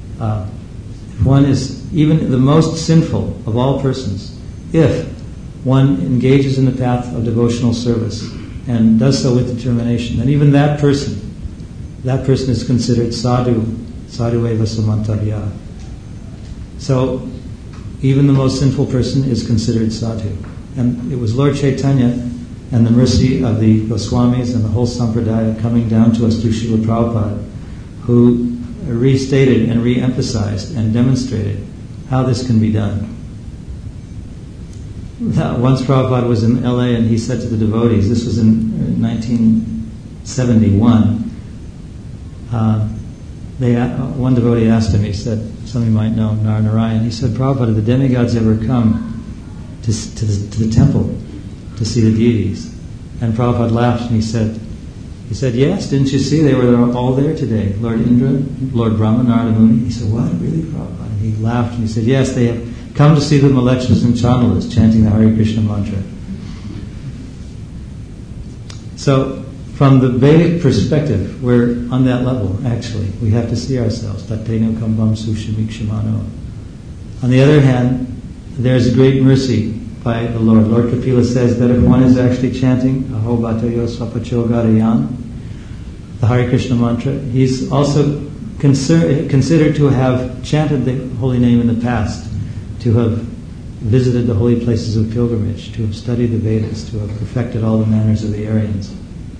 Speaker 1: if one is even the most sinful of all persons, if one engages in the path of devotional service and does so with determination, then even that person is considered sadhu eva samantavya. So even the most sinful person is considered sadhu. And it was Lord Chaitanya and the mercy of the Goswamis and the whole Sampradaya coming down to us through Srila Prabhupada, who restated and re-emphasized and demonstrated how this can be done. Once Prabhupada was in LA and he said to the devotees, this was in 1971, one devotee asked him, he said, some of you might know Narayan, he said, Prabhupada, the demigods ever come to the temple to see the deities? And Prabhupada laughed and he said, He said, yes, didn't you see they were all there today? Lord Indra, Lord Brahma, Narada Muni. He said, what, really, Prabhupada? And he laughed and he said, yes, they have come to see the Malekshas and Chandalas chanting the Hare Krishna mantra. So, from the Vedic perspective, we're on that level, actually. We have to see ourselves. Tatteno kambam sushamikshamano. On the other hand, there's a great mercy by the Lord. Lord Kapila says that if one is actually chanting Aho Bhatayo Swapacho Garayan, the Hare Krishna mantra, he's also considered to have chanted the holy name in the past, to have visited the holy places of pilgrimage, to have studied the Vedas, to have perfected all the manners of the Aryans.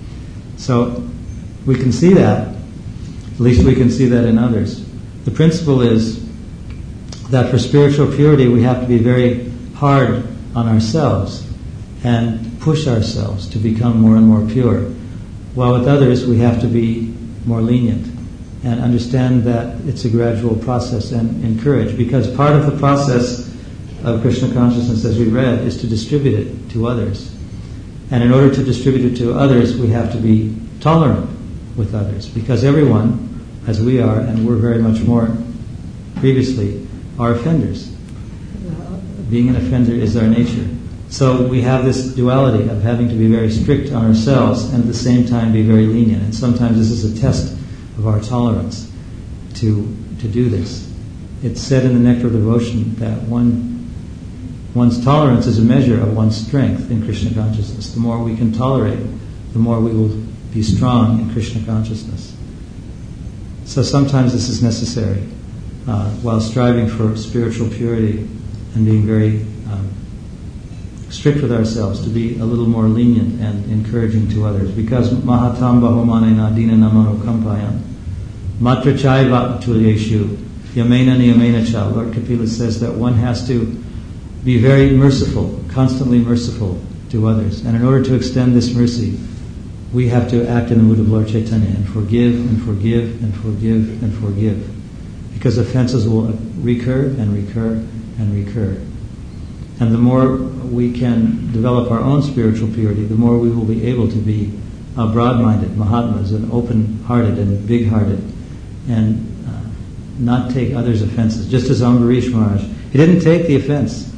Speaker 1: So we can see that, at least we can see that in others. The principle is that for spiritual purity we have to be very hard on ourselves and push ourselves to become more and more pure. While with others we have to be more lenient and understand that it's a gradual process and encourage, because part of the process of Krishna consciousness, as we read, is to distribute it to others. And in order to distribute it to others, we have to be tolerant with others, because everyone, as we are, and we're very much more previously, are offenders. Being an offender is our nature. So we have this duality of having to be very strict on ourselves and at the same time be very lenient. And sometimes this is a test of our tolerance to do this. It's said in the Nectar of Devotion that one's tolerance is a measure of one's strength in Krishna consciousness. The more we can tolerate, the more we will be strong in Krishna consciousness. So sometimes this is necessary while striving for spiritual purity and being very strict with ourselves, to be a little more lenient and encouraging to others. Because Mahatam Bahomane Nadina Namano Kampayan Matra Chaiva Tulyeshu Yamena Niyamena Cha. Lord Kapila says that one has to be very merciful, constantly merciful to others. And in order to extend this mercy, we have to act in the mood of Lord Chaitanya and forgive and forgive and forgive and forgive. Because offenses will recur and recur and recur. And the more we can develop our own spiritual purity, the more we will be able to be broad-minded Mahatmas and open-hearted and big-hearted and not take others' offenses. Just as Ambarish Maharaj, he didn't take the offense.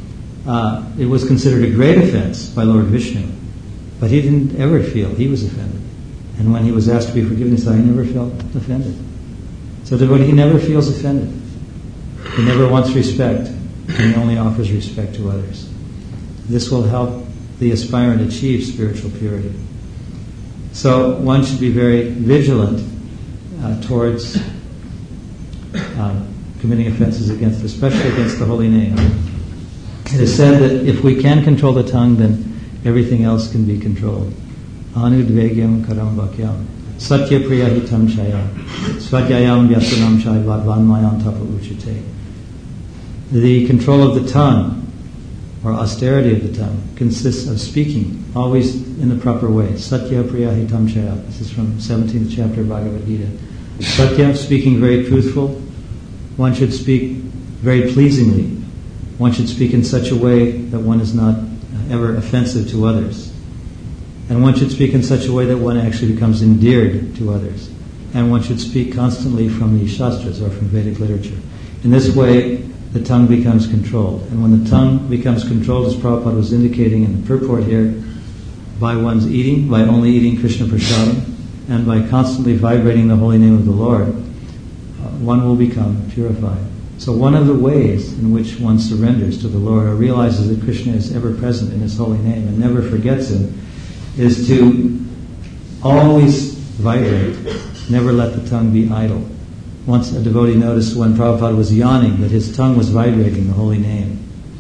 Speaker 1: It was considered a great offense by Lord Vishnu, but he didn't ever feel he was offended. And when he was asked to be forgiven, he said, I never felt offended. So devotee never feels offended. He never wants respect, and he only offers respect to others. This will help the aspirant achieve spiritual purity. So one should be very vigilant towards committing offenses especially against the holy name. It is said that if we can control the tongue, then everything else can be controlled. Anudvegyam karambakyam satya priyahitam chaya svadyayam vyasanam chaya vadvanmayam tapa uchite. The control of the tongue, or austerity of the tongue, consists of speaking always in the proper way. Satya priyahitam chaya. This is from 17th chapter of Bhagavad Gita. Satya, speaking very truthful. One should speak very pleasingly. One should speak in such a way that one is not ever offensive to others. And one should speak in such a way that one actually becomes endeared to others. And one should speak constantly from the Shastras or from Vedic literature. In this way, the tongue becomes controlled. And when the tongue becomes controlled, as Prabhupada was indicating in the purport here, by one's eating, by only eating Krishna Prasadam, and by constantly vibrating the holy name of the Lord, one will become purified. So one of the ways in which one surrenders to the Lord or realizes that Krishna is ever present in His holy name and never forgets Him is to always vibrate, never let the tongue be idle. Once a devotee noticed when Prabhupada was yawning that his tongue was vibrating the holy name.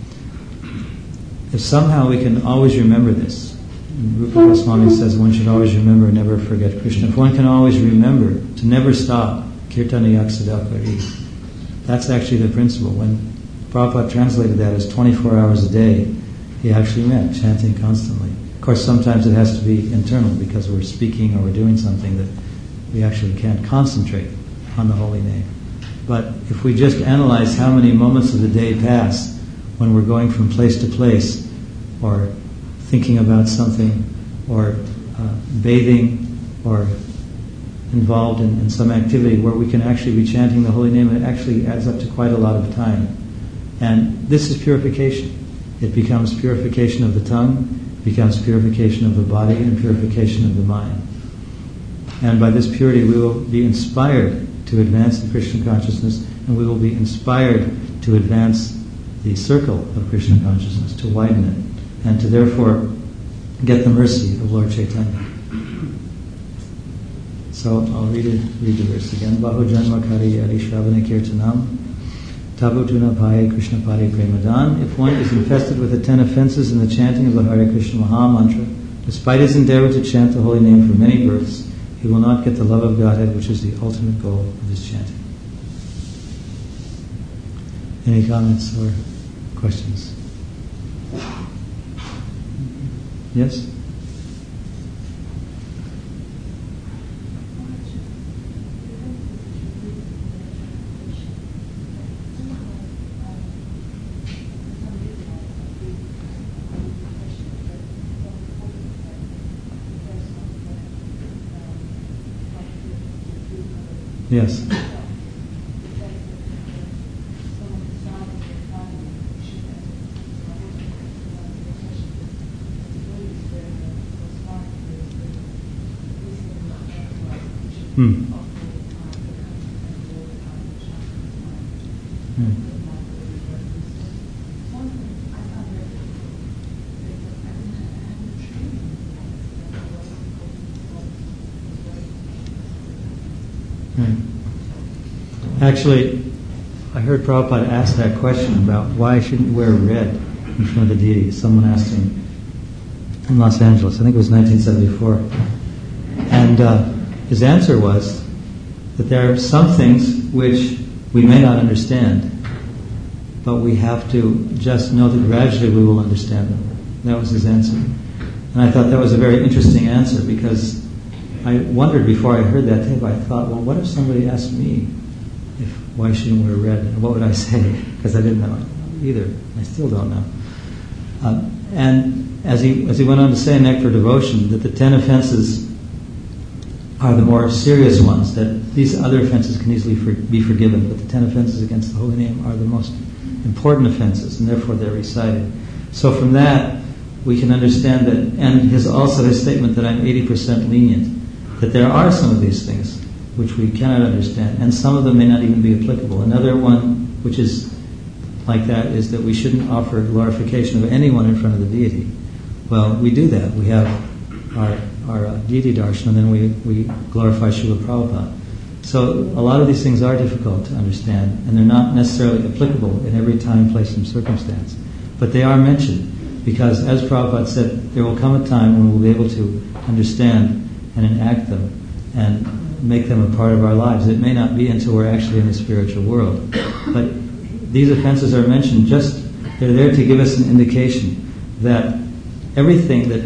Speaker 1: If somehow we can always remember this, Rupa Goswami says one should always remember and never forget Krishna. If one can always remember to never stop, Kirtana Yaksadakari, that's actually the principle. When Prabhupada translated that as 24 hours a day, he actually meant chanting constantly. Of course, sometimes it has to be internal because we're speaking or we're doing something that we actually can't concentrate on the holy name. But if we just analyze how many moments of the day pass when we're going from place to place or thinking about something or bathing or involved in some activity where we can actually be chanting the holy name, and it actually adds up to quite a lot of time. And this is purification. It becomes purification of the tongue, becomes purification of the body, and purification of the mind. And by this purity we will be inspired to advance the Krishna consciousness, and we will be inspired to advance the circle of Krishna consciousness, to widen it, and to therefore get the mercy of Lord Chaitanya. So I'll read the verse again. Bahu janma kari adi shravana kirtanam tabutuna paye Krishna pari premadan. If one is infested with the 10 offenses in the chanting of the Hare Krishna Maha Mantra, despite his endeavor to chant the holy name for many births, he will not get the love of Godhead, which is the ultimate goal of his chanting. Any comments or questions? Yes? Yes. Actually, I heard Prabhupada ask that question about why shouldn't you wear red in front of the deity. Someone asked him in Los Angeles, I think it was 1974. And his answer was that there are some things which we may not understand, but we have to just know that gradually we will understand them. That was his answer. And I thought that was a very interesting answer, because I wondered before I heard that tape, I thought, well, what if somebody asked me why shouldn't we wear red? And what would I say? Because I didn't know either. I still don't know. And as he went on to say in Nectar Devotion, that the 10 offenses are the more serious ones, that these other offenses can easily be forgiven, but the 10 offenses against the holy name are the most important offenses, and therefore they're recited. So from that, we can understand that, and his statement that I'm 80% lenient, that there are some of these things which we cannot understand, and some of them may not even be applicable. Another one which is like that is that we shouldn't offer glorification of anyone in front of the deity. Well, we do that. We have our deity darshan, and then we glorify Srila Prabhupada. So a lot of these things are difficult to understand, and they're not necessarily applicable in every time, place, and circumstance. But they are mentioned, because as Prabhupada said, there will come a time when we'll be able to understand and enact them and make them a part of our lives. It may not be until we're actually in the spiritual world. But these offenses are mentioned they're there to give us an indication that everything that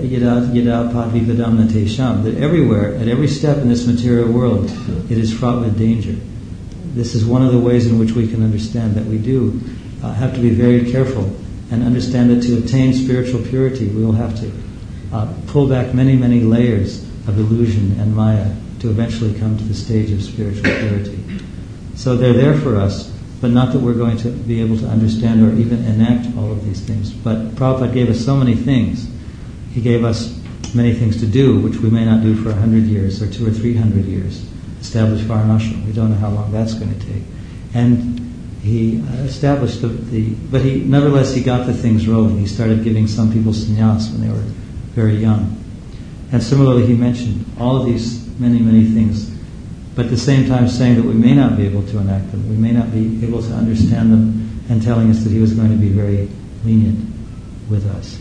Speaker 1: yada padvi vidamna tesham, that everywhere, at every step in this material world, it is fraught with danger. This is one of the ways in which we can understand that we do have to be very careful and understand that to attain spiritual purity, we will have to pull back many, many layers of illusion and maya to eventually come to the stage of spiritual purity. So they're there for us, but not that we're going to be able to understand or even enact all of these things. But Prabhupada gave us so many things. He gave us many things to do, which we may not do for 100 years or 200 or 300 years. Establish Varanashram. We don't know how long that's going to take. And he established but nevertheless he got the things rolling. He started giving some people sannyas when they were very young. And similarly he mentioned all of these many, many things, but at the same time saying that we may not be able to enact them, we may not be able to understand them, and telling us that he was going to be very lenient with us.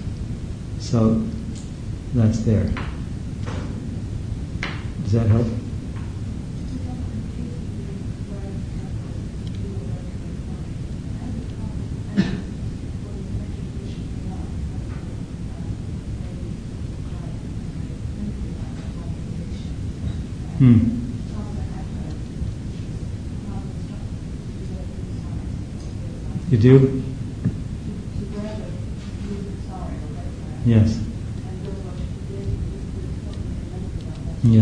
Speaker 1: So that's there. Does that help? You do? Yes. Yeah.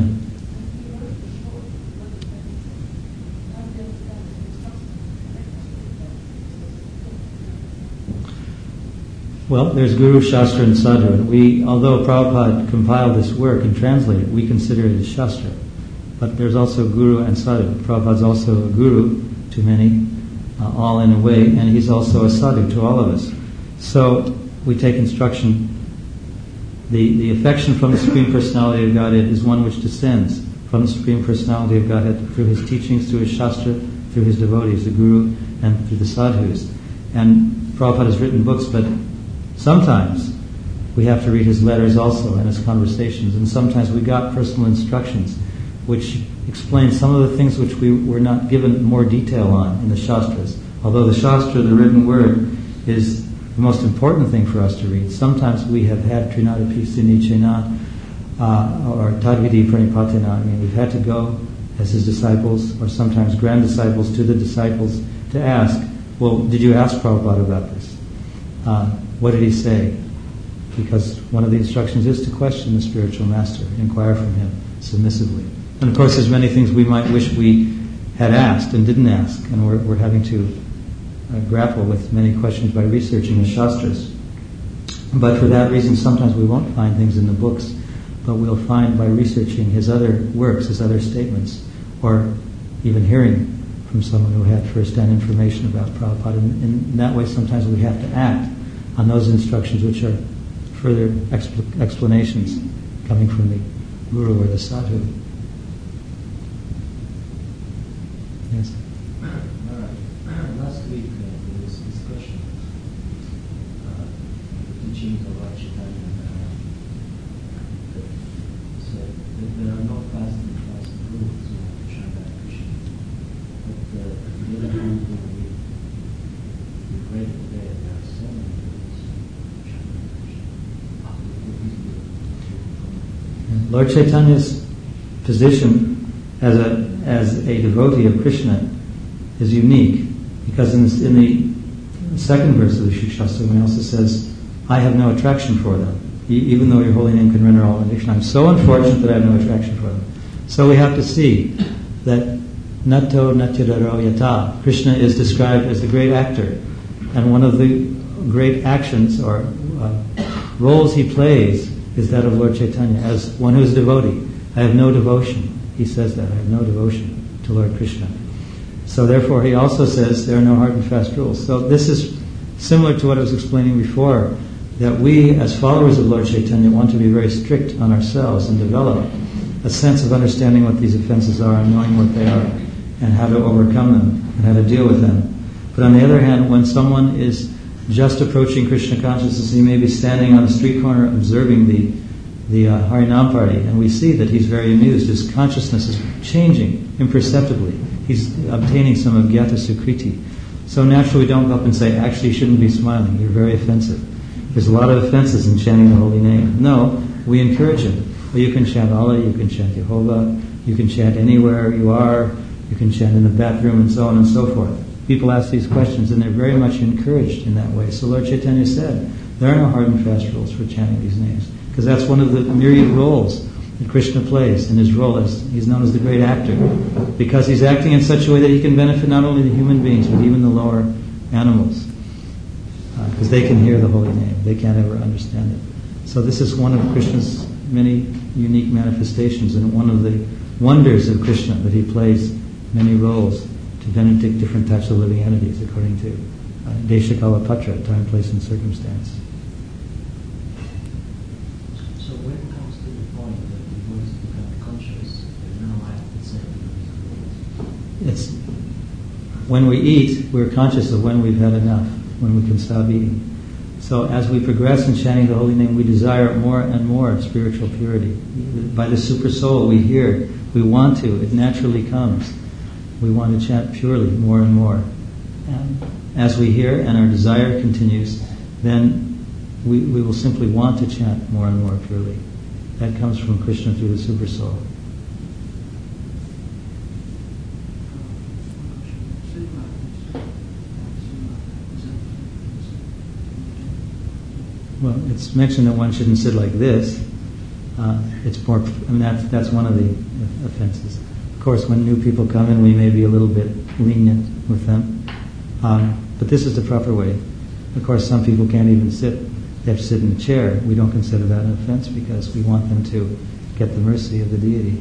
Speaker 1: Well, there's Guru, Shastra, and Sadhu. And we, although Prabhupada compiled this work and translated it, we consider it as Shastra. But there's also Guru and Sadhu. Prabhupada's also a Guru to many, all in a way, and he's also a Sadhu to all of us. So we take instruction. The affection from the Supreme Personality of Godhead is one which descends from the Supreme Personality of Godhead through his teachings, through his Shastra, through his devotees, the Guru, and through the Sadhus. And Prabhupada has written books, but sometimes we have to read his letters also and his conversations, and sometimes we got personal instructions which explain some of the things which we were not given more detail on in the Shastras. Although the Shastra, the written word, is the most important thing for us to read. Sometimes we have had Trinadapi Sinichena or Tadvidi Pranipatena. I mean, we've had to go as his disciples, or sometimes grand disciples, to the disciples to ask, well, did you ask Prabhupada about this? What did he say? Because one of the instructions is to question the spiritual master, inquire from him submissively. And of course there's many things we might wish we had asked and didn't ask, and we're having to grapple with many questions by researching the Shastras. But for that reason sometimes we won't find things in the books, but we'll find by researching his other works, his other statements, or even hearing from someone who had first-hand information about Prabhupada. And in that way sometimes we have to act on those instructions which are further explanations coming from the Guru or the Sadhu. Yes?
Speaker 5: Last week there was discussion the teachings of Lord Chaitanya. So there are no fast rules to chant Krishna. But the other rules we read today, there are so many rules to chant Krishna.
Speaker 1: Lord Chaitanya's position as a devotee of Krishna is unique, because in the second verse of the Shikshastra, he also says, I have no attraction for them, even though your holy name can render all benediction. I'm so unfortunate that I have no attraction for them. So we have to see that Natto Natyadaro Yata, Krishna is described as the great actor, and one of the great actions or roles he plays is that of Lord Chaitanya, as one who is a devotee. I have no devotion. He says that, I have no devotion to Lord Krishna. So therefore he also says there are no hard and fast rules. So this is similar to what I was explaining before, that we as followers of Lord Chaitanya want to be very strict on ourselves and develop a sense of understanding what these offenses are and knowing what they are and how to overcome them and how to deal with them. But on the other hand, when someone is just approaching Krishna consciousness, he may be standing on a street corner observing the Harinam party, and we see that he's very amused. His consciousness is changing imperceptibly. He's obtaining some Agyata Sukriti. So naturally we don't go up and say, actually you shouldn't be smiling, you're very offensive. There's a lot of offenses in chanting the holy name. No, we encourage him. Well, you can chant Allah, you can chant Jehovah, you can chant anywhere you are, you can chant in the bathroom, and so on and so forth. People ask these questions and they're very much encouraged in that way. So Lord Chaitanya said, there are no hard and fast rules for chanting these names, because that's one of the myriad roles that Krishna plays in his role as he's known as the great actor, because he's acting in such a way that he can benefit not only the human beings but even the lower animals, because they can hear the holy name, they can't ever understand it. So this is one of Krishna's many unique manifestations, and one of the wonders of Krishna, that he plays many roles to benedict different types of living entities according to Desha Kala Patra, time, place, and circumstance.
Speaker 5: So when it comes to the point that the voice becomes conscious, there's no life itself.
Speaker 1: It's when we eat, we're conscious of when we've had enough, when we can stop eating. So as we progress in chanting the holy name, we desire more and more spiritual purity. By the super soul we hear, we want to, it naturally comes. We want to chant purely more and more. And as we hear and our desire continues, then we will simply want to chant more and more purely. That comes from Krishna through the super soul. Well, it's mentioned that one shouldn't sit like this. it's more. I mean, that's one of the offenses. Of course, when new people come in, we may be a little bit lenient with them, but this is the proper way. Of course, some people can't even sit; they have to sit in a chair. We don't consider that an offense because we want them to get the mercy of the deity.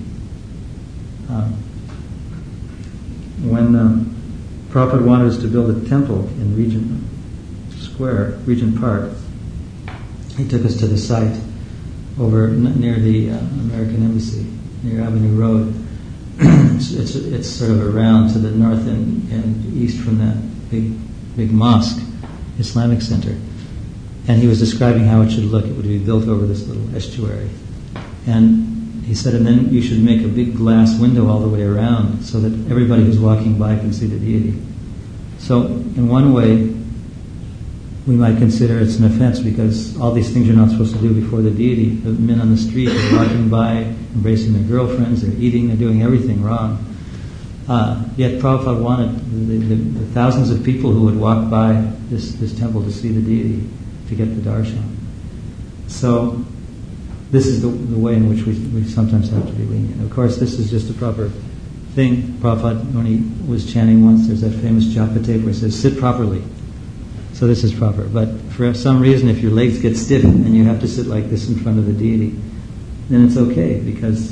Speaker 1: When Prabhupada wanted us to build a temple in Regent Park, he took us to the site over near the American Embassy, near Avenue Road. it's sort of around to the north and east from that big mosque, Islamic Center. And he was describing how it should look. It would be built over this little estuary. And he said, and then you should make a big glass window all the way around so that everybody who's walking by can see the deity. So in one way, we might consider it's an offense because all these things you're not supposed to do before the deity. The men on the street are walking by, embracing their girlfriends, they're eating, they're doing everything wrong. Yet Prabhupada wanted the thousands of people who would walk by this temple to see the deity, to get the darshan. So this is the way in which we sometimes have to be lenient. Of course, this is just a proper thing. Prabhupada, when he was chanting once, there's that famous japa tape where it says, sit properly. So this is proper. But for some reason, if your legs get stiff and you have to sit like this in front of the deity, then it's okay because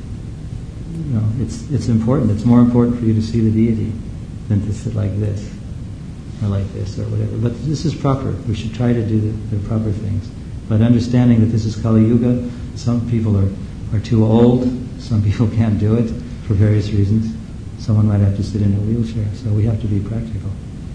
Speaker 1: it's important. It's more important for you to see the deity than to sit like this or like this or whatever. But this is proper. We should try to do the proper things. But understanding that this is Kali Yuga, some people are too old, some people can't do it for various reasons. Someone might have to sit in a wheelchair, so we have to be practical.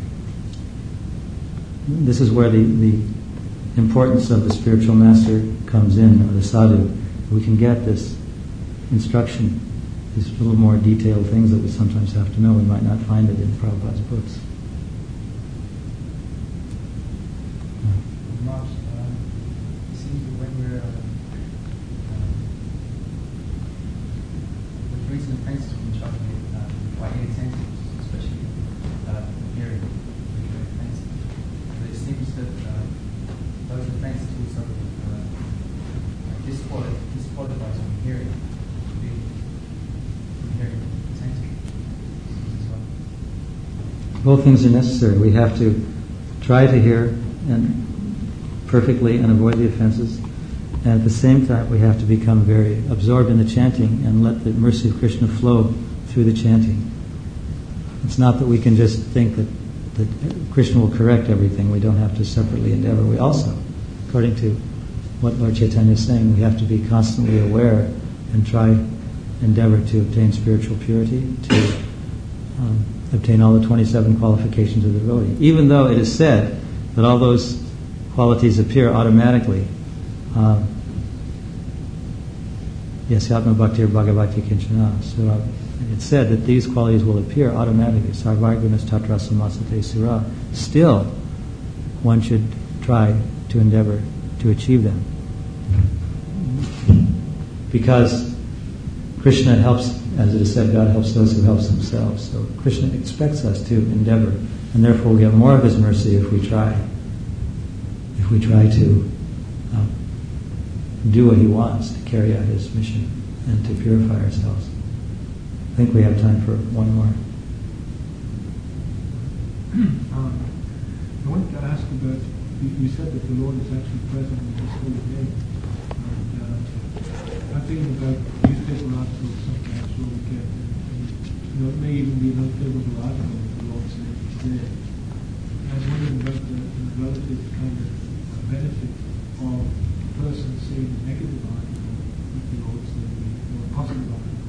Speaker 1: This is where the importance of the spiritual master comes in, or the sadhu. We can get this instruction, these little more detailed things that we sometimes have to know. We might not find it in Prabhupada's books.
Speaker 6: recent offences from Chakra quite insensitive, especially hearing offences. But it seems that those offences also disqualifies from hearing sensitive as well.
Speaker 1: Both things are necessary. We have to try to hear and perfectly and avoid the offenses. And at the same time, we have to become very absorbed in the chanting and let the mercy of Krishna flow through the chanting. It's not that we can just think that Krishna will correct everything. We don't have to separately endeavor. We also, according to what Lord Chaitanya is saying, we have to be constantly aware and endeavor to obtain spiritual purity, to obtain all the 27 qualifications of the devotee. Even though it is said that all those qualities appear automatically. Yasyatma bhaktir bhagavati kinchana. So it's said that these qualities will appear automatically. Sarvargunas tatra samasate sura. Still, one should try to endeavor to achieve them. Because Krishna helps, as it is said, God helps those who help themselves. So Krishna expects us to endeavor, and therefore we get more of His mercy if we try. If we try to do what He wants, to carry out His mission and to purify ourselves. I think we have time for one more.
Speaker 3: I wanted to ask about, you said that the Lord is actually present in His holy name. And I'm thinking about newspaper articles sometimes where we get, it may even be an unfavorable article if the Lord's name is there. I was wondering about the relative kind of benefit of person saying a negative article with the Lord's name, or a positive article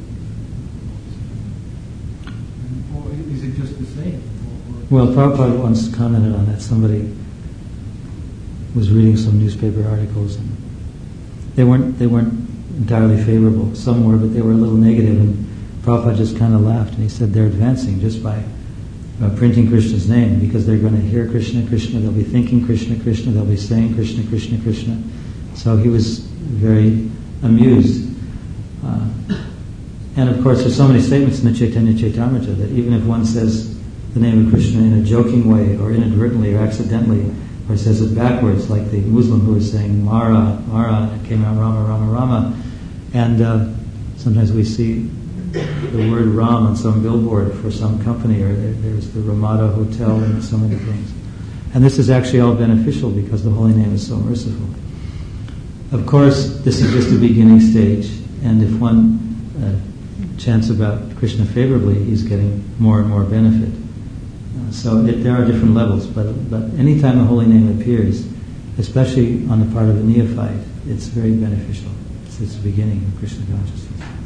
Speaker 3: with the Lord's name. Or is it just the same?
Speaker 1: Well, Prabhupada once commented on that. Somebody was reading some newspaper articles, and they weren't entirely favorable. Some were, but they were a little negative, and Prabhupada just kind of laughed, and he said they're advancing just by printing Krishna's name, because they're going to hear Krishna, Krishna, they'll be thinking Krishna, Krishna, they'll be saying Krishna, Krishna, Krishna. So he was very amused. And of course, there's so many statements in the Chaitanya Chaitamrita that even if one says the name of Krishna in a joking way, or inadvertently, or accidentally, or says it backwards, like the Muslim who was saying Mara, Mara, and it came out Rama, Rama, Rama, And sometimes we see the word Ram on some billboard for some company, or there's the Ramada Hotel and so many things. And this is actually all beneficial because the holy name is so merciful. Of course, this is just a beginning stage, and if one chants about Krishna favorably, he's getting more and more benefit. So there are different levels, but anytime the holy name appears, especially on the part of a neophyte, it's very beneficial. It's the beginning of Krishna consciousness.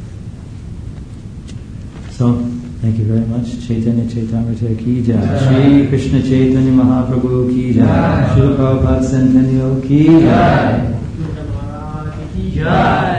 Speaker 1: So, thank you very much. Chaitanya Chaitamrita ki jai. Shri Krishna Chaitanya Mahaprabhu ki jai. Srila Prabhupada Centennial ki jai.
Speaker 7: Jai.